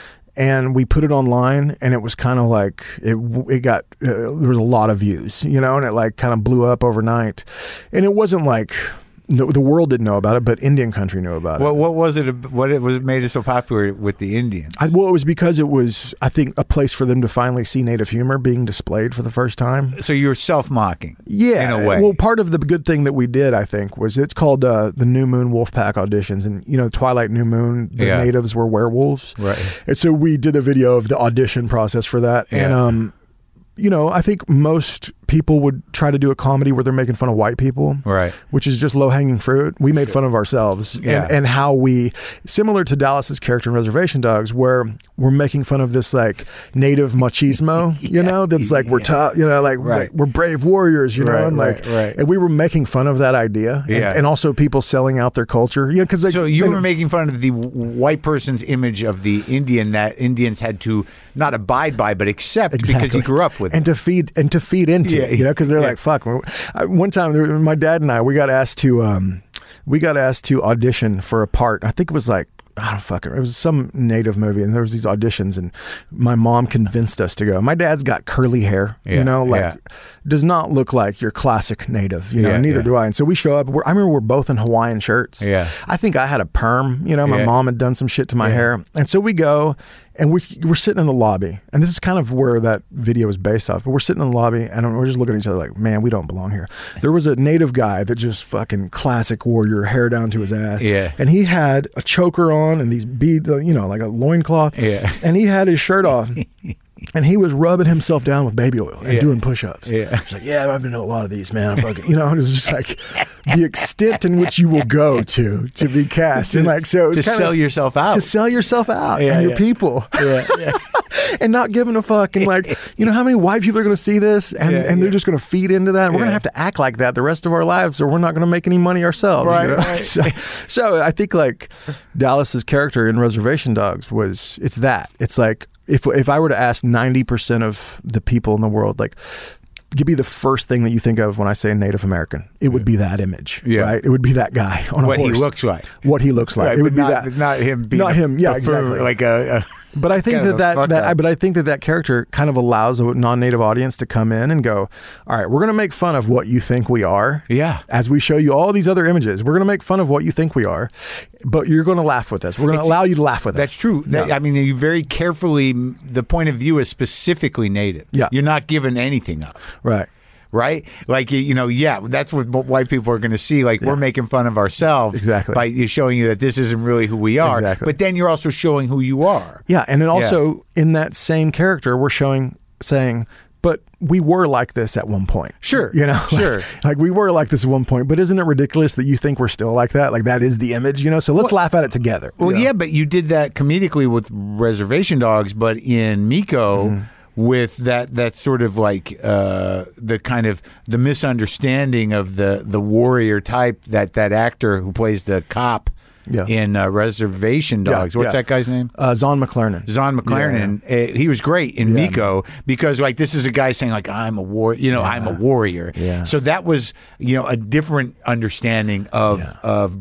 And we put it online, and it was kind of like it. It got uh, there was a lot of views, you know, and it like kind of blew up overnight. And it wasn't like the, the world didn't know about it, but Indian country knew about it. What what was it? What it was it made it so popular with the Indians? I, well, it was because it was, I think, a place for them to finally see native humor being displayed for the first time. So you were self mocking, Yeah, in a way. Well, part of the good thing that we did, I think, was it's called uh, the New Moon Wolfpack auditions, and you know, Twilight New Moon, the Yeah. natives were werewolves, Right. And so we did a video of the audition process for that, and Yeah. um, you know, I think most people would try to do a comedy where they're making fun of white people, Right. which is just low hanging fruit. We made fun of ourselves, Yeah. and, and how we, similar to Dallas's character in Reservation Dogs, where we're making fun of this like native machismo, you know, that's like we're tough, you know, like, Right. like we're brave warriors, you know, Right, and like, right, right. and we were making fun of that idea, and, Yeah. and also people selling out their culture, you know, because like, So you and- were making fun of the w- white person's image of the Indian that Indians had to not abide by but accept because he grew up with. and to feed and to feed into Yeah, it, you know, because they're yeah. like, fuck. I, one time, there, my dad and I, we got asked to, um, we got asked to audition for a part. I think it was like, I don't fucking. It was some native movie, and there was these auditions, and my mom convinced us to go. My dad's got curly hair, Yeah, you know, like yeah. does not look like your classic native, you know. Yeah, neither yeah. do I. And so we show up. We're, I remember we're both in Hawaiian shirts. Yeah. I think I had a perm. You know, my Yeah. mom had done some shit to my Yeah. hair, and so we go. And we, we're sitting in the lobby, and this is kind of where that video is based off. But we're sitting in the lobby, and we're just looking at each other like, man, we don't belong here. There was a native guy that just fucking classic warrior, hair down to his ass. Yeah. And he had a choker on and these beads, you know, like a loincloth. Yeah. And he had his shirt off. And he was rubbing himself down with baby oil and Yeah. doing push-ups. Yeah. He's like, yeah, I've been to a lot of these, man. I'm fucking, you know, and it was just like the extent in which you will go to to be cast. And like, so it was to kinda- sell yourself out. to sell yourself out Yeah, and your yeah. people. yeah, yeah. And not giving a fuck. And like, you know how many white people are going to see this and, Yeah, and they're yeah. just going to feed into that. We're going Yeah. to have to act like that the rest of our lives or we're not going to make any money ourselves. you Right, know? right. So, so I think like Dallas's character in Reservation Dogs was, it's that. It's like, if if I were to ask ninety percent of the people in the world, like, give me the first thing that you think of when I say Native American, it would be that image, Yeah. right? It would be that guy on a What he horse. looks like. What he looks like. Right, it would but be not, that. not him being Not a him, yeah, buffoon, exactly. like a, a But I think kind of that a that, fuck that up. but I think that that character kind of allows a non-native audience to come in and go, all right, we're going to make fun of what you think we are. Yeah. As we show you all these other images, we're going to make fun of what you think we are, but you're going to laugh with us. We're going to It's- allow you to laugh with That's us. true. That- Yeah. I mean, you very carefully, the point of view is specifically native. Yeah. You're not giving anything up. Right. Right? Like, you- you know, yeah, that's what white people are going to see. Like, we're making fun of ourselves. Exactly. By you showing you that this isn't really who we are. Exactly. But then you're also showing who you are. Yeah, and then also in that same character, we're showing saying, but we were like this at one point. Sure. You know, Sure. Like, like we were like this at one point, but isn't it ridiculous that you think we're still like that? Like that is the image, you know? So let's Well- laugh at it together. Well, you know? yeah, but you did that comedically with Reservation Dogs, but in Miko, Mm-hmm. with that that sort of like uh, the kind of the misunderstanding of the the warrior type that that actor who plays the cop Yeah. in uh, Reservation Yeah, Dogs. What's yeah. that guy's name? Uh, Zon McClarnon. Zon McClarnon. Uh, he was great in Yeah. Miko because like this is a guy saying like I'm a war, you know, I'm a warrior. Yeah. So that was you know a different understanding of Yeah. of. Br-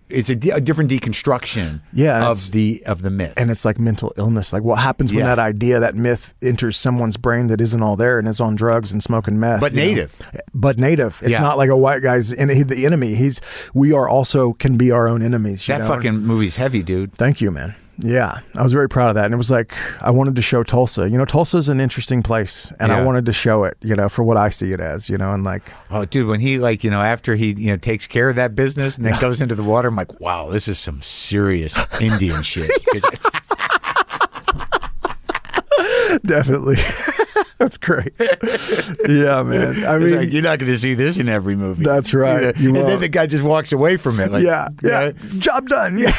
it's a, de- a different deconstruction Yeah, of it's- the of the myth. And it's like mental illness. Like what happens when Yeah. that idea, that myth enters someone's brain that isn't all there and is on drugs and smoking meth. But you know? native. But native. It's Yeah. not like a white guy's in, he, the enemy. He's we are also can be our own enemies. You that know? fucking movie's heavy, dude. Thank you, man. Yeah, I was very proud of that. And it was like, I wanted to show Tulsa. You know, Tulsa's an interesting place. And I Yeah. wanted to show it, you know, for what I see it as, you know, and like, Oh, dude, when he like, you know, after he, you know, takes care of that business and then goes into the water, I'm like, wow, this is some serious Indian shit. 'Cause- definitely. That's great. Yeah, man. I It's mean, like, you're not going to see this in every movie. That's right. You You know? And then won't. the guy just walks away from it. Like, yeah, yeah, you job done. Yeah.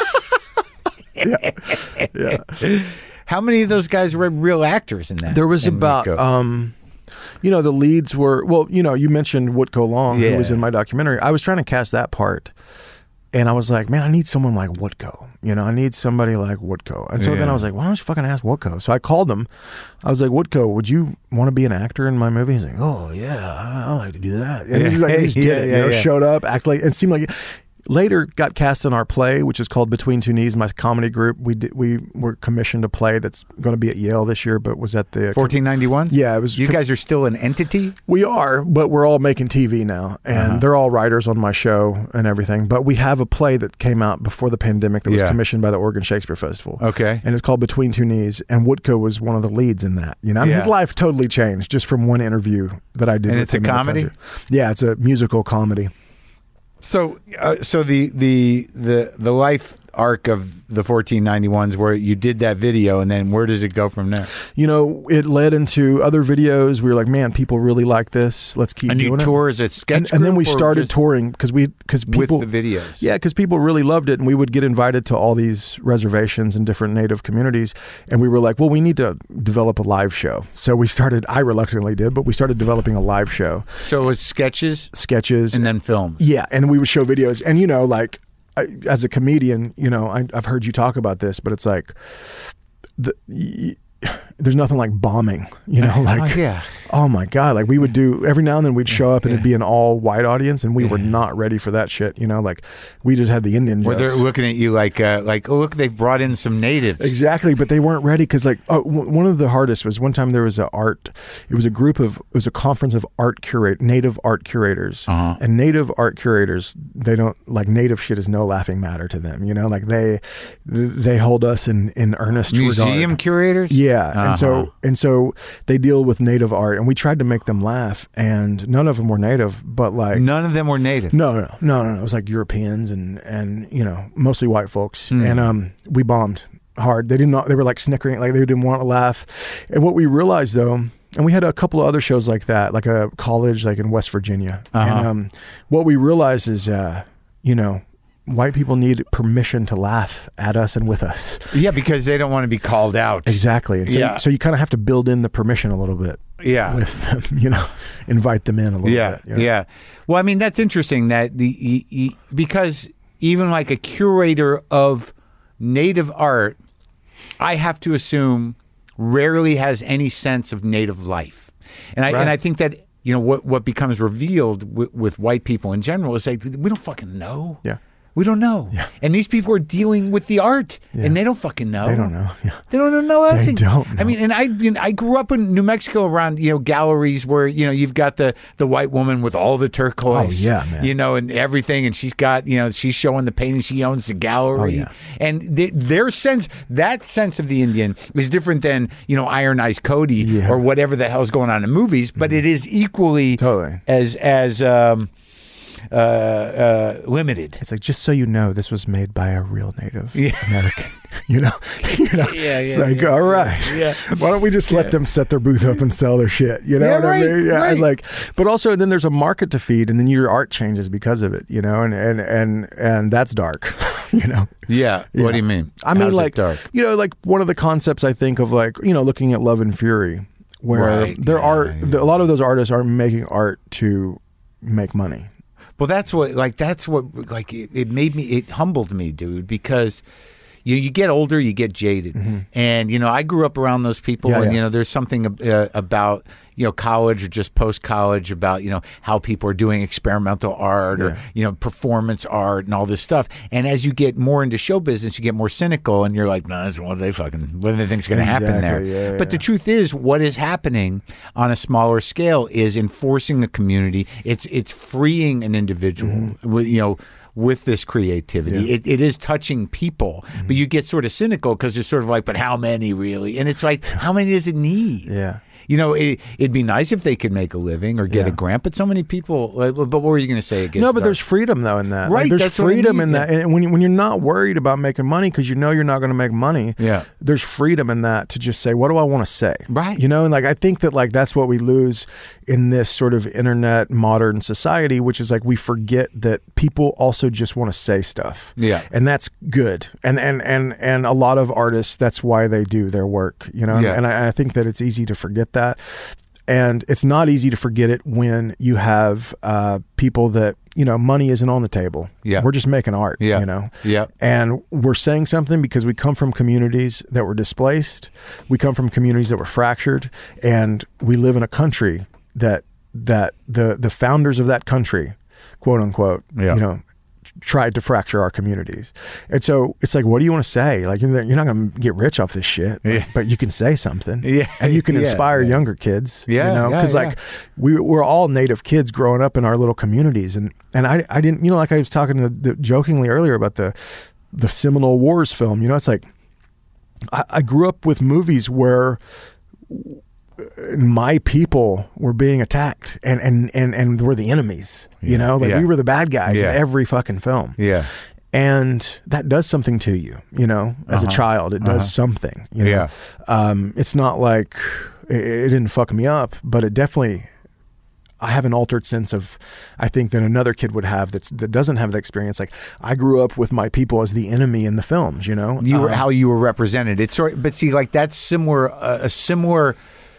yeah. Yeah. How many of those guys were real actors in that? There was in about, Woodco? um, you know, the leads were, well, you know, you mentioned Woodco Long, Yeah. who was in my documentary. I was trying to cast that part. And I was like, man, I need someone like Woodco. You know, I need somebody like Woodco. And so then Yeah. I was like, why don't you fucking ask Woodco? So I called him. I was like, Woodco, would you want to be an actor in my movie? He's like, oh, yeah, I, I like to do that. And Yeah. he was like, he just did Yeah, it. yeah, you know, yeah. showed up, acted like, it seemed like, later got cast in our play, which is called Between Two Knees, my comedy group. We did, we were commissioned a play that's going to be at Yale this year, but was at the fourteen ninety-one? Yeah, it was. You guys are still an entity? We are, but we're all making T V now, and Uh-huh. they're all writers on my show and everything. But we have a play that came out before the pandemic that was Yeah. commissioned by the Oregon Shakespeare Festival. Okay. And it's called Between Two Knees, and Woodco was one of the leads in that. You know, I mean, his Yeah. life totally changed just from one interview that I did. And with it's a him in the comedy? country. Yeah, it's a musical comedy. So, uh, so the the the the life arc of the fourteen ninety-ones, where you did that video, and then where does it go from there? You know, it led into other videos. We were like, man, people really like this. Let's keep And you doing it. tour as a sketch and, and then we group or started just touring because we because with people the videos. Yeah, because people really loved it, and we would get invited to all these reservations in different Native communities, and we were like, well, we need to develop a live show. So we started. I reluctantly did, but we started developing a live show, So it's sketches sketches, and then films. yeah, and we would show videos, and you know, like I, as a comedian, you know, I, I've heard you talk about this, but it's like the. Y- there's nothing like bombing, you know, like, Oh, yeah. oh my God, like we would do every now and then we'd show up and it'd be an all white audience and we were not ready for that shit, you know, like we just had the Indian Where jokes. they're looking at you like, uh, like, oh, look, they've brought in some natives. Exactly, but they weren't ready because, like, oh, w- one of the hardest was one time there was a art. It was a group of, it was a conference of art curate, native art curators, Uh-huh. and native art curators. They don't like native shit is no laughing matter to them. You know, like they they hold us in in earnest Museum regard. curators? Yeah, Uh-huh. and so and so they deal with native art, and we tried to make them laugh, and none of them were native, but like. None of them were native. No, no, no, no, no. It was like Europeans and and you know mostly white folks, Hmm. and um, we bombed hard. They didn't. They were like snickering, like they didn't want to laugh. And what we realized though, and we had a couple of other shows like that, like a college, like in West Virginia. Uh-huh. And um, what we realized is, uh, you know, white people need permission to laugh at us and with us. Yeah, because they don't want to be called out. Exactly. And so, Yeah. so you kind of have to build in the permission a little bit. Yeah. With them, you know, invite them in a little Yeah, bit. you know? yeah. Well, I mean, that's interesting that the y- y- because even like a curator of native art, I have to assume rarely has any sense of native life, and I Right. and I think that you know what what becomes revealed w- with white people in general is like we don't fucking know. Yeah. We don't know. Yeah. And these people are dealing with the art, Yeah. and they don't fucking know. They don't know. Yeah. They don't know anything. don't I know. mean, and I you know, I grew up in New Mexico around you know galleries where you know you've got the the white woman with all the turquoise, Oh, yeah, man. you know, and everything, and she's got you know she's showing the painting, she owns the gallery, Oh, yeah. and th- their sense that sense of the Indian is different than you know Iron Eyes Cody Yeah. or whatever the hell's going on in movies, but it is equally Totally. as as um, uh, uh, limited. It's like, just so you know, this was made by a real Native American. You know, you know. Yeah, It's yeah, like, yeah, all right, yeah. why don't we just let Yeah. them set their booth up and sell their shit? You know Yeah, what right, I mean? Yeah, right. and like, but also then there's a market to feed, and then your art changes because of it. You know, and and and and that's dark. You know. Yeah. Yeah. What do you mean? I mean, How's it like, dark? you know, like one of the concepts I think of, like, you know, looking at Love and Fury, where Right, there yeah, are yeah. the, a lot of those artists are making art to make money. Well, that's what, like, that's what, like, it, it made me, it humbled me, dude, because, you you get older, you get jaded, mm-hmm. and you know I grew up around those people, yeah, and yeah. you know there's something uh, about you know college or just post college about you know how people are doing experimental art yeah. or you know performance art and all this stuff. And as you get more into show business, you get more cynical, and you're like, no, nah, what are they fucking? What do they think's going to exactly, happen there? Yeah, but yeah. the truth is, what is happening on a smaller scale is enforcing a community. It's it's freeing an individual. Mm-hmm. With, you know. With this creativity, yeah. it, it is touching people, mm-hmm. but you get sort of cynical because you're sort of like, but how many really? And it's like, how many does it need? Yeah. You know, it, it'd be nice if they could make a living or get yeah. a grant, but so many people. But what were you going to say? Against no, but dark? there's freedom though in that. Right, like, there's that's what I freedom mean. in that, Yeah. and when you, when you're not worried about making money because you know you're not going to make money. Yeah. There's freedom in that to just say, what do I want to say? Right. You know, and like I think that like that's what we lose in this sort of internet modern society, which is like we forget that people also just want to say stuff. Yeah. And that's good. And and and and a lot of artists, that's why they do their work. You know, Yeah. and I, I think that it's easy to forget that. And it's not easy to forget it when you have uh, people that, you know, money isn't on the table. Yeah. We're just making art, Yeah. you know. Yeah. And we're saying something because we come from communities that were displaced. We come from communities that were fractured. And we live in a country that that the the founders of that country, quote unquote, Yeah. you know, tried to fracture our communities. And so it's like, what do you want to say? Like, you're you're not going to get rich off this shit, but, Yeah. but you can say something. Yeah. And you can Yeah. inspire Yeah. younger kids. Yeah, You know, yeah, because yeah. like we, we're all Native kids growing up in our little communities. And, and I, I didn't, you know, like I was talking to the, jokingly earlier about the, the Seminole Wars film, you know, it's like, I, I grew up with movies where my people were being attacked and, and, and, and were the enemies, you know, like Yeah. we were the bad guys Yeah. in every fucking film. Yeah. And that does something to you, you know, as Uh-huh. a child, it does Uh-huh. something, you know. Yeah. Um, it's not like it, it didn't fuck me up, but it definitely, I have an altered sense of, I think that another kid would have that's, that doesn't have that experience. Like I grew up with my people as the enemy in the films, you know, You were, Um, how you were represented. It's sort, but see, like that's similar, uh, a similar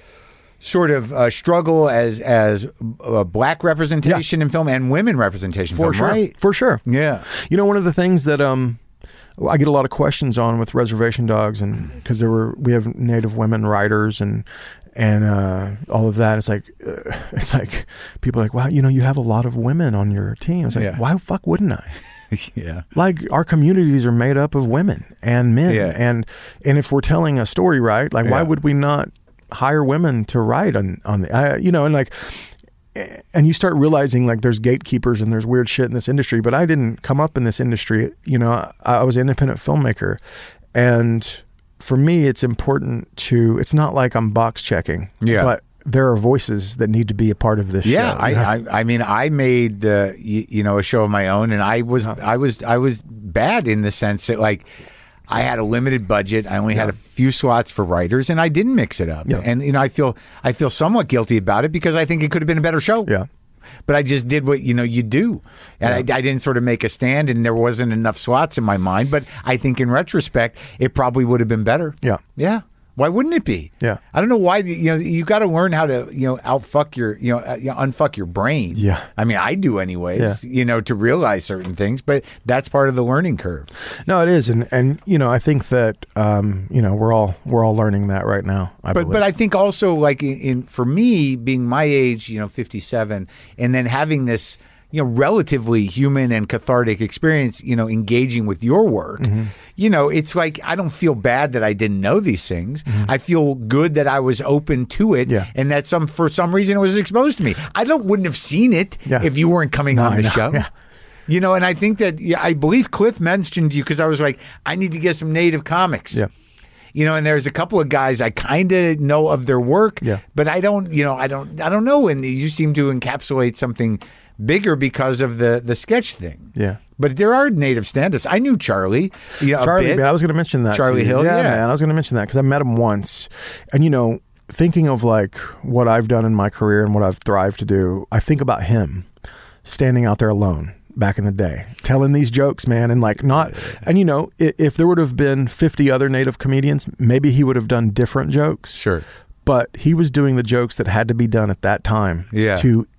sort of uh, struggle as as uh, black representation in film and women representation in for film, sure, right? for sure. Yeah. You know, one of the things that um, I get a lot of questions on with Reservation Dogs, and because there were we have Native women writers and and uh, all of that. It's like uh, it's like people are like, wow, you know, you have a lot of women on your team. It's like, Yeah. why the fuck wouldn't I? Yeah. Like our communities are made up of women and men, Yeah. and and if we're telling a story right, like why Yeah. would we not hire women to write on on the uh, you know, and like. And you start realizing like there's gatekeepers and there's weird shit in this industry, but I didn't come up in this industry. You know, I, I was an independent filmmaker, and for me, it's important to. It's not like I'm box checking, Yeah. but there are voices that need to be a part of this. Yeah, show, I, you know? I, I mean, I made uh, you, you know a show of my own, and I was, I was, I was bad in the sense that like I had a limited budget. I only had a few slots for writers, and I didn't mix it up. Yeah. And you know, I feel, I feel somewhat guilty about it because I think it could have been a better show. Yeah. But I just did what you know you do, and I, I didn't sort of make a stand, and there wasn't enough slots in my mind. But I think in retrospect, it probably would have been better. Yeah. Yeah. Why wouldn't it be? Yeah. I don't know why. You know, you got to learn how to you know outfuck your you know, uh, you know unfuck your brain. Yeah. I mean, I do anyways. Yeah. You know, to realize certain things, but that's part of the learning curve. No, it is, and and you know, I think that um, you know we're all we're all learning that right now. I But believe. but I think also like in, in for me being my age, you know, fifty-seven, and then having this you know relatively human and cathartic experience, you know, engaging with your work. Mm-hmm. You know, it's like I don't feel bad that I didn't know these things. I feel good that I was open to it, Mm-hmm. Yeah. and that some for some reason it was exposed to me. I don't wouldn't have seen it Yeah. if you weren't coming No, on I the know, show. yeah. You know, and I think that yeah, I believe Cliff mentioned you because I was like, I need to get some native comics. Yeah. You know, and there's a couple of guys I kind of know of their work, Yeah. but I don't, you know, I don't, I don't know. And you seem to encapsulate something bigger because of the the sketch thing. Yeah. But there are native stand-ups. I knew Charlie. You know, a Charlie, bit. man, I was going to mention that. Charlie to you. Hill, yeah. man, I was going to mention that because I met him once, and you know, thinking of like what I've done in my career and what I've thrived to do, I think about him standing out there alone back in the day, telling these jokes, man, and like not, and you know, if, if there would have been fifty other native comedians, maybe he would have done different jokes. Sure. But he was doing the jokes that had to be done at that time Yeah. to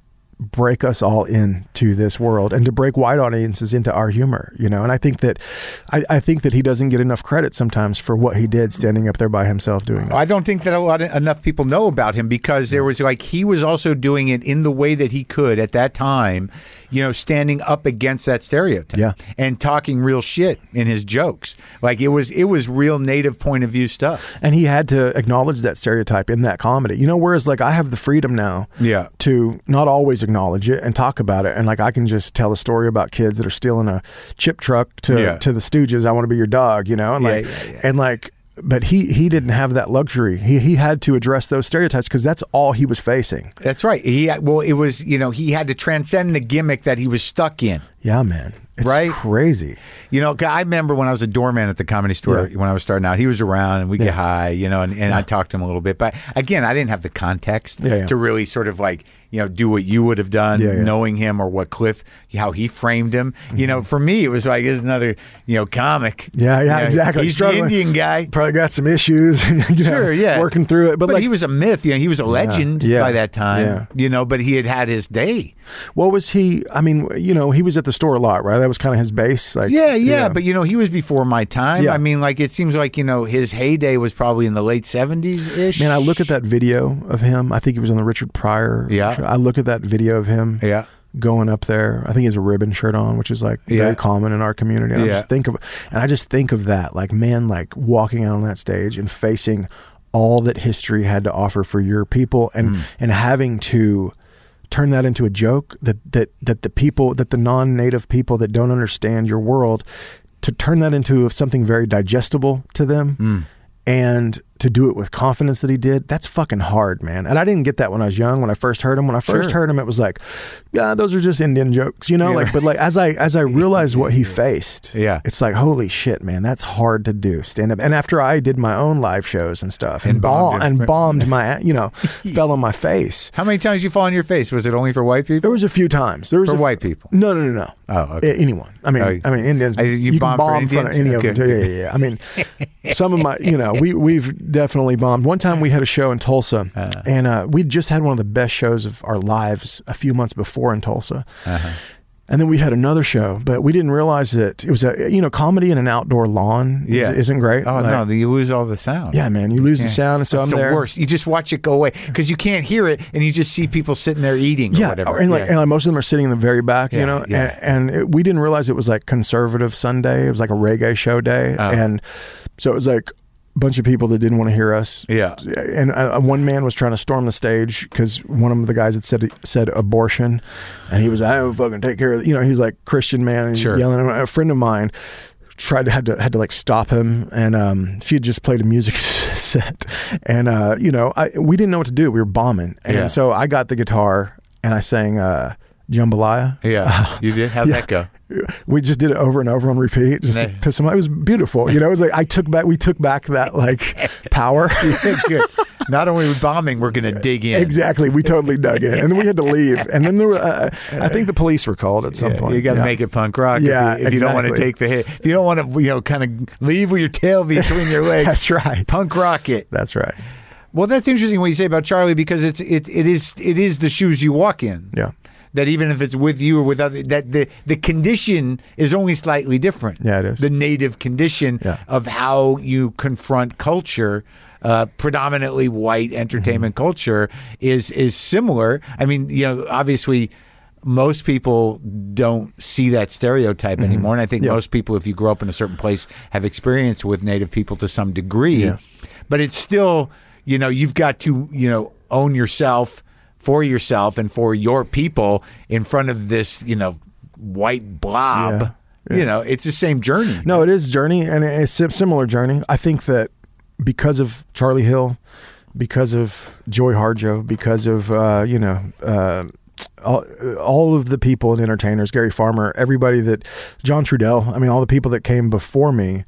break us all into this world and to break white audiences into our humor, you know. And I think that I, I think that he doesn't get enough credit sometimes for what he did standing up there by himself doing it. I don't think that a lot of, enough people know about him because there was like he was also doing it in the way that he could at that time, you know, standing up against that stereotype, yeah. and talking real shit in his jokes. Like it was it was real native point of view stuff. And he had to acknowledge that stereotype in that comedy, you know. Whereas like I have the freedom now, yeah. to not always acknowledge it and talk about it, and like I can just tell a story about kids that are stealing a chip truck to yeah. to the Stooges. I want to be your dog, you know, and yeah, like yeah, yeah. and like. But he he didn't have that luxury. He he had to address those stereotypes because that's all he was facing. That's right. He well, it was you know he had to transcend the gimmick that he was stuck in. Yeah, man. It's right? crazy. You know, I remember when I was a doorman at the Comedy Store, yeah. when I was starting out, he was around and we yeah. get high, you know, and, and yeah. I talked to him a little bit. But again, I didn't have the context yeah, yeah. to really sort of like, you know, do what you would have done, yeah, yeah. knowing him or what Cliff, how he framed him. Mm-hmm. You know, for me, it was like, here's another, you know, comic. Yeah, yeah, you know, exactly. He's the Indian guy. Probably got some issues. you know, sure, yeah. Working through it. But, but like, he was a myth. You know, he was a legend yeah, yeah, by that time, yeah. you know, but he had had his day. What was he? I mean, you know, he was at the store a lot, right? That was kind of his base. Like, yeah, yeah, yeah, but you know, he was before my time. Yeah. I mean, like it seems like you know his heyday was probably in the late seventies ish. Man, I look at that video of him. I think he was on the Richard Pryor. Yeah, show. I look at that video of him. Yeah. Going up there. I think he has a ribbon shirt on, which is like yeah. very common in our community. And yeah. I just think of, and I just think of that, like man, like walking out on that stage and facing all that history had to offer for your people, and mm. and having to turn that into a joke that that that the people that the non-native people that don't understand your world, to turn that into something very digestible to them, mm. and to do it with confidence that he did, that's fucking hard, man. And I didn't get that when I was young. When I first heard him, when I first sure. heard him, it was like, yeah, those are just Indian jokes, you know. Yeah. Like, but like as I as I realized what he faced, yeah, it's like holy shit, man, that's hard to do, stand up. And after I did my own live shows and stuff, and, and bombed, bomb, and bombed my, you know, fell on my face. How many times you fall on your face? Was it only for white people? There was a few times. There was for a, white people. No, no, no, no. Oh, okay. Anyone. I mean, oh, I mean, Indians. You, you bomb can bomb in front of any okay. of them. Yeah, yeah, yeah. I mean, some of my, you know, we we've definitely bombed. One time we had a show in Tulsa, uh, and uh, we just had one of the best shows of our lives a few months before in Tulsa. Uh-huh. And then we had another show, but we didn't realize that it was a, you know, comedy in an outdoor lawn yeah. is, isn't great. Oh, like, no, you lose all the sound. Yeah, man, you lose yeah. the sound. And so That's I'm the there. worst. You just watch it go away because you can't hear it and you just see people sitting there eating or yeah, whatever. And like, yeah. and like most of them are sitting in the very back, yeah, you know, yeah. and, and it, we didn't realize it was like conservative Sunday. It was like a reggae show day. Oh. And so it was like a bunch of people that didn't want to hear us. Yeah. And uh, one man was trying to storm the stage because one of the guys had said said abortion, and he was, I don't fucking take care of it. You know, he was like Christian man and sure. yelling. A friend of mine tried to had to had to like stop him, and um, she had just played a music set, and uh, you know, I, we didn't know what to do. We were bombing, and yeah. so I got the guitar and I sang uh, Jambalaya. Yeah, you did. How'd yeah. that go? We just did it over and over on repeat, just to piss him off. It was beautiful. You know, it was like I took back. We took back that like power. Yeah, good. Not only we bombing, we're going to dig in. Exactly. We totally dug in, and then we had to leave. And then there were, uh, I think the police were called at some yeah, point. You got to yeah. make it punk rock. Yeah, if you, if exactly. you don't want to take the hit, if you don't want to, you know, kind of leave with your tail between your legs. That's right. Punk rock it. That's right. Well, that's interesting what you say about Charlie because it's it it is it is the shoes you walk in. Yeah. That even if it's with you or with other, that the the condition is only slightly different. Yeah, it is. The native condition yeah. of how you confront culture, uh, predominantly white entertainment mm-hmm. culture, is is similar. I mean, you know, obviously, most people don't see that stereotype mm-hmm. anymore, and I think yeah. most people, if you grew up in a certain place, have experience with Native people to some degree. Yeah. But it's still, you know, you've got to, you know, own yourself. For yourself and for your people in front of this, you know, white blob. Yeah, yeah. You know, it's the same journey. No, it is journey, and it's a similar journey. I think that because of Charlie Hill, because of Joy Harjo, because of uh, you know. Uh, All, all of the people and entertainers, Gary Farmer, everybody that, John Trudell, I mean, all the people that came before me,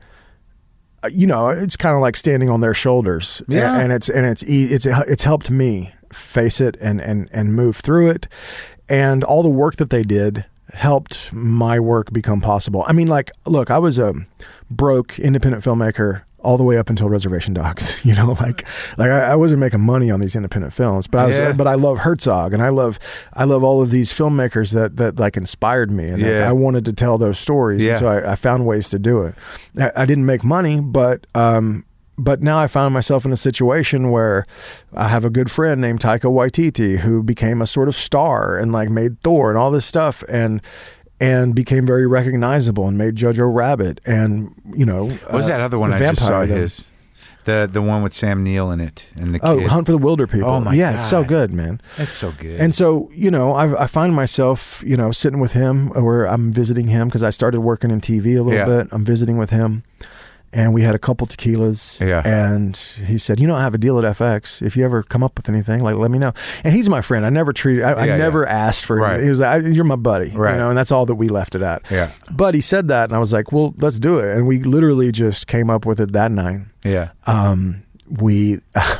you know, it's kind of like standing on their shoulders. Yeah. And, and it's, and it's, it's, it's helped me face it and, and, and move through it. And all the work that they did helped my work become possible. I mean, like, look, I was a broke independent filmmaker all the way up until Reservation Dogs. You know, like like I, I wasn't making money on these independent films, but I was, Yeah. but I love Herzog, and I love I love all of these filmmakers that that like inspired me, and Yeah. I wanted to tell those stories. Yeah. And so I, I found ways to do it. I, I didn't make money, but um, but now I found myself in a situation where I have a good friend named Taika Waititi who became a sort of star and like made Thor and all this stuff, and and became very recognizable and made Jojo Rabbit, and you know What was uh, that other one the I just saw? Vampire, the- His the the one with Sam Neill in it and the Oh, kid. Hunt for the Wilder People. Oh, my yeah, it's so God. good, man. That's so good. And so, you know, I, I find myself, you know, sitting with him, where I'm visiting him because I started working in T V a little Yeah. bit. I'm visiting with him, and we had a couple tequilas. Yeah. And he said, "You know, I have a deal at F X. If you ever come up with anything, like, let me know." And he's my friend. I never treated. I, I Yeah, never yeah. asked for. Right. He was like, "You're my buddy," Right. you know, and that's all that we left it at. Yeah. But he said that, and I was like, "Well, let's do it." And we literally just came up with it that night. yeah. Um, we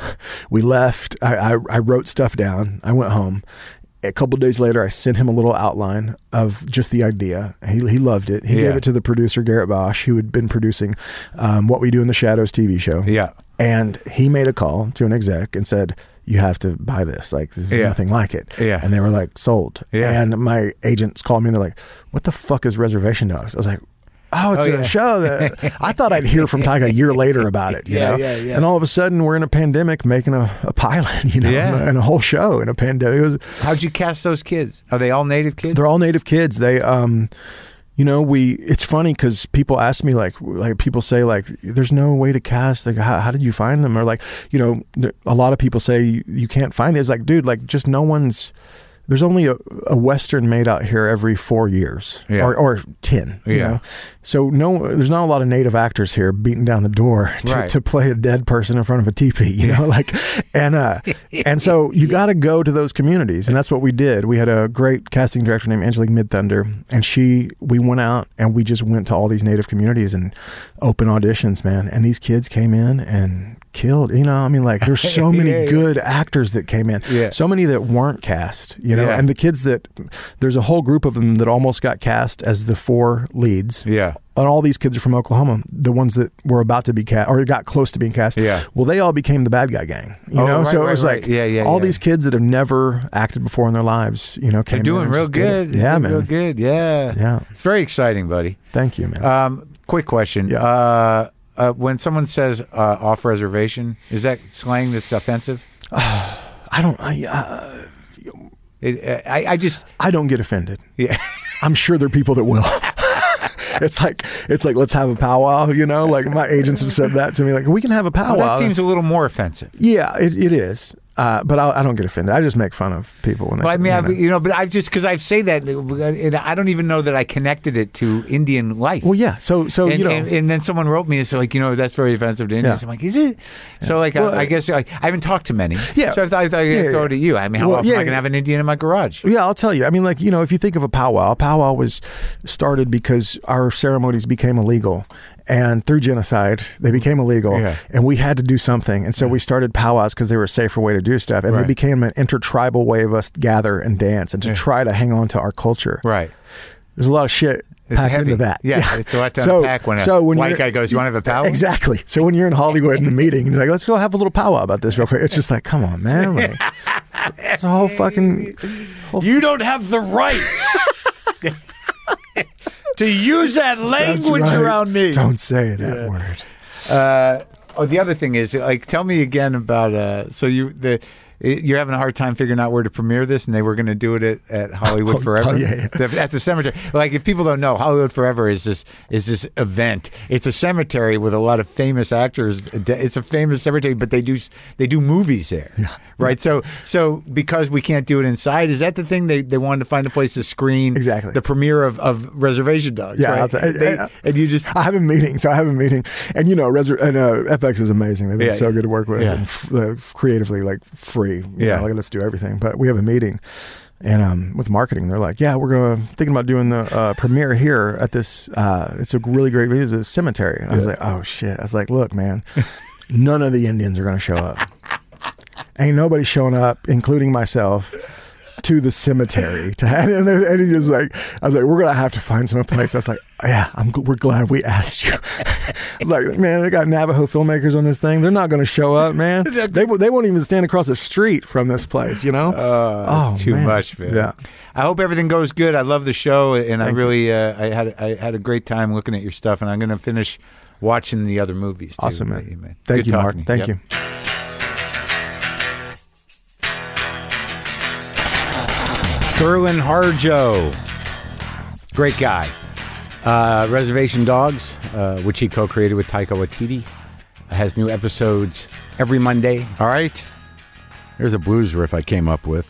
we left. I, I, I wrote stuff down. I went home. A couple of days later, I sent him a little outline of just the idea. He he loved it. He Yeah. gave it to the producer Garrett Bosch, who had been producing um, What We Do in the Shadows T V show. Yeah. And he made a call to an exec and said, "You have to buy this. Like, this is Yeah. nothing like it." Yeah. And they were like, "Sold." Yeah. And my agents called me and they're like, "What the fuck is Reservation Dogs?" I was like, "Oh, it's Oh, a yeah. show that I thought I'd hear from Taika a year later about it." You Yeah, know? yeah, yeah. And all of a sudden, we're in a pandemic making a, a pilot, you know, Yeah. and, a, and a whole show in a pandemic. It was, How'd you cast those kids? Are they all native kids? they're all native kids. They, um, you know, we. It's funny because people ask me like, like people say like, "There's no way to cast. Like, how, how did you find them?" Or like, you know, there- a lot of people say you, you can't find it. It's like, dude, like, just no one's. There's only a, a Western made out here every four years Yeah. or, or ten. You Yeah. know? So no, there's not a lot of native actors here beating down the door to, Right. to play a dead person in front of a teepee. You know, like, and uh, and so you got to go to those communities, and that's what we did. We had a great casting director named Angelique Midthunder, and she, we went out and we just went to all these native communities and open auditions, man. And these kids came in and killed. You know, I mean, like, there's so many Yeah, yeah. good actors that came in. Yeah. So many that weren't cast, you know, Yeah. and the kids that, there's a whole group of them that almost got cast as the four leads. Yeah. And all these kids are from Oklahoma, the ones that were about to be cast or got close to being cast. Yeah. Well, they all became the bad guy gang, you Oh, know? right, so it right, was right. like Yeah, yeah, all yeah. these kids that have never acted before in their lives, you know, came They're in doing and real just did it. good. Yeah, Doing man. Real good. Yeah. Yeah. It's very exciting, buddy. Thank you, man. Um, quick question. Yeah. Uh, uh, when someone says uh, off reservation, is that slang that's offensive? I don't, I, uh, It, I, I just, I don't get offended. yeah. I'm sure there are people that will. It's like it's like let's have a powwow, you know. Like my agents have said that to me, like we can have a powwow. Well, that seems a little more offensive. yeah, it, it is. Uh, but I, I don't get offended. I just make fun of people when they. But I say, mean, you I, know. you know, but I just because I say that, and I don't even know that I connected it to Indian life. Well, yeah. So so and, you know. and, and then someone wrote me and said, like, you know, that's very offensive to Indians. Yeah. I'm like, is it? So, like, Well, I, I guess like, I haven't talked to many. Yeah. So I thought, I thought I'd Yeah, throw yeah. it at you. I mean, how Well, often yeah, am I going to yeah. have an Indian in my garage? Yeah, I'll tell you. I mean, like, you know, if you think of a powwow, a powwow was started because our ceremonies became illegal. And through genocide, they became illegal. Yeah. And we had to do something. And so we started powwows because they were a safer way to do stuff. And Right. they became an intertribal way of us to gather and dance and to Yeah. try to hang on to our culture. Right. There's a lot of shit It's packed heavy. into that. Yeah, it's a lot to So- unpack when a so when white you're- guy goes, "You want to have a powwow?" Exactly. So when you're in Hollywood in a meeting, he's like, let's go have a little powwow about this real quick. It's just like, come on, man. Like, it's a whole fucking... You don't have the right to use that That's language right. around me. Don't say that word. Uh, oh, the other thing is, like, tell me again about. Uh, so you the you're having a hard time figuring out where to premiere this, and they were going to do it at, at Hollywood Oh, Forever, oh, yeah, yeah. The- at the cemetery. Like, if people don't know, Hollywood Forever is this is this event. It's a cemetery with a lot of famous actors. It's a famous cemetery, but they do they do movies there. Yeah. Right, so so because we can't do it inside, is that the thing they, they wanted to find a place to screen Exactly. the premiere of, of Reservation Dogs? Yeah, right? I'll tell- They- I- I- and you just I have a meeting, so I have a meeting, and you know, Resur- and uh, F X is amazing. They've been Yeah, so yeah. good to work with, Yeah. and f- uh, creatively, like free. You Yeah. know, like let's do everything. But we have a meeting, and um, with marketing, they're like, "Yeah, we're gonna thinking about doing the uh, premiere here at this. Uh, it's a really great venue. It's a cemetery." And I was like, "Oh shit!" I was like, "Look, man, none of the Indians are gonna show up. Ain't nobody showing up, including myself." to the cemetery to have, and, and he was like, I was like, we're gonna have to find some place. I was like, yeah, I'm we're glad we asked you. I was like, man, they got Navajo filmmakers on this thing. They're not gonna show up, man. They they won't even stand across the street from this place, you know. Uh, oh, too man. much, man. Yeah. I hope everything goes good. I love the show, and Thank I really uh, I had I had a great time looking at your stuff, and I'm gonna finish watching the other movies too. Awesome, man. You, man. Thank Good you, Mark. Thank yep. you. Sterling Harjo, great guy. Uh, Reservation Dogs, uh, which he co-created with Taika Waititi, has new episodes every Monday. All right, there's a blues riff I came up with.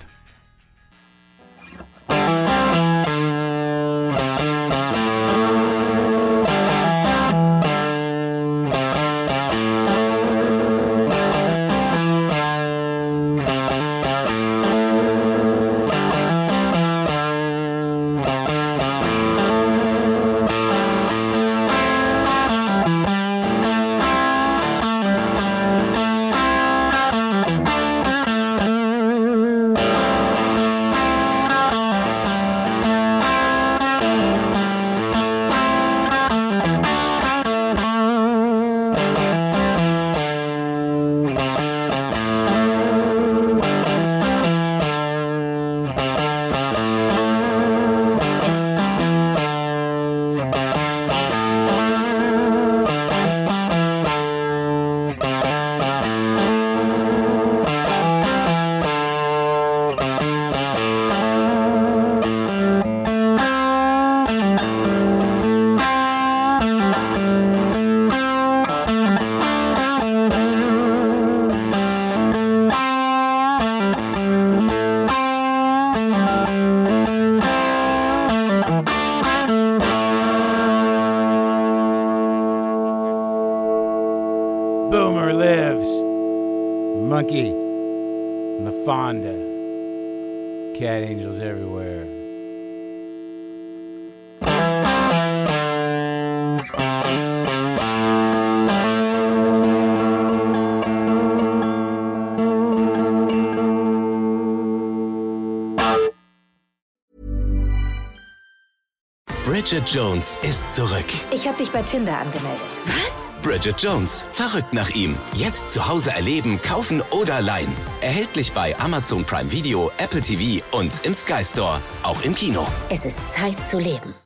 Boomer lives. Monkey and the Fonda. Cat angels everywhere. Bridget Jones ist zurück. Ich habe dich bei Tinder angemeldet. Was? Bridget Jones. Verrückt nach ihm. Jetzt zu Hause erleben, kaufen oder leihen. Erhältlich bei Amazon Prime Video, Apple T V und im Sky Store. Auch im Kino. Es ist Zeit zu leben.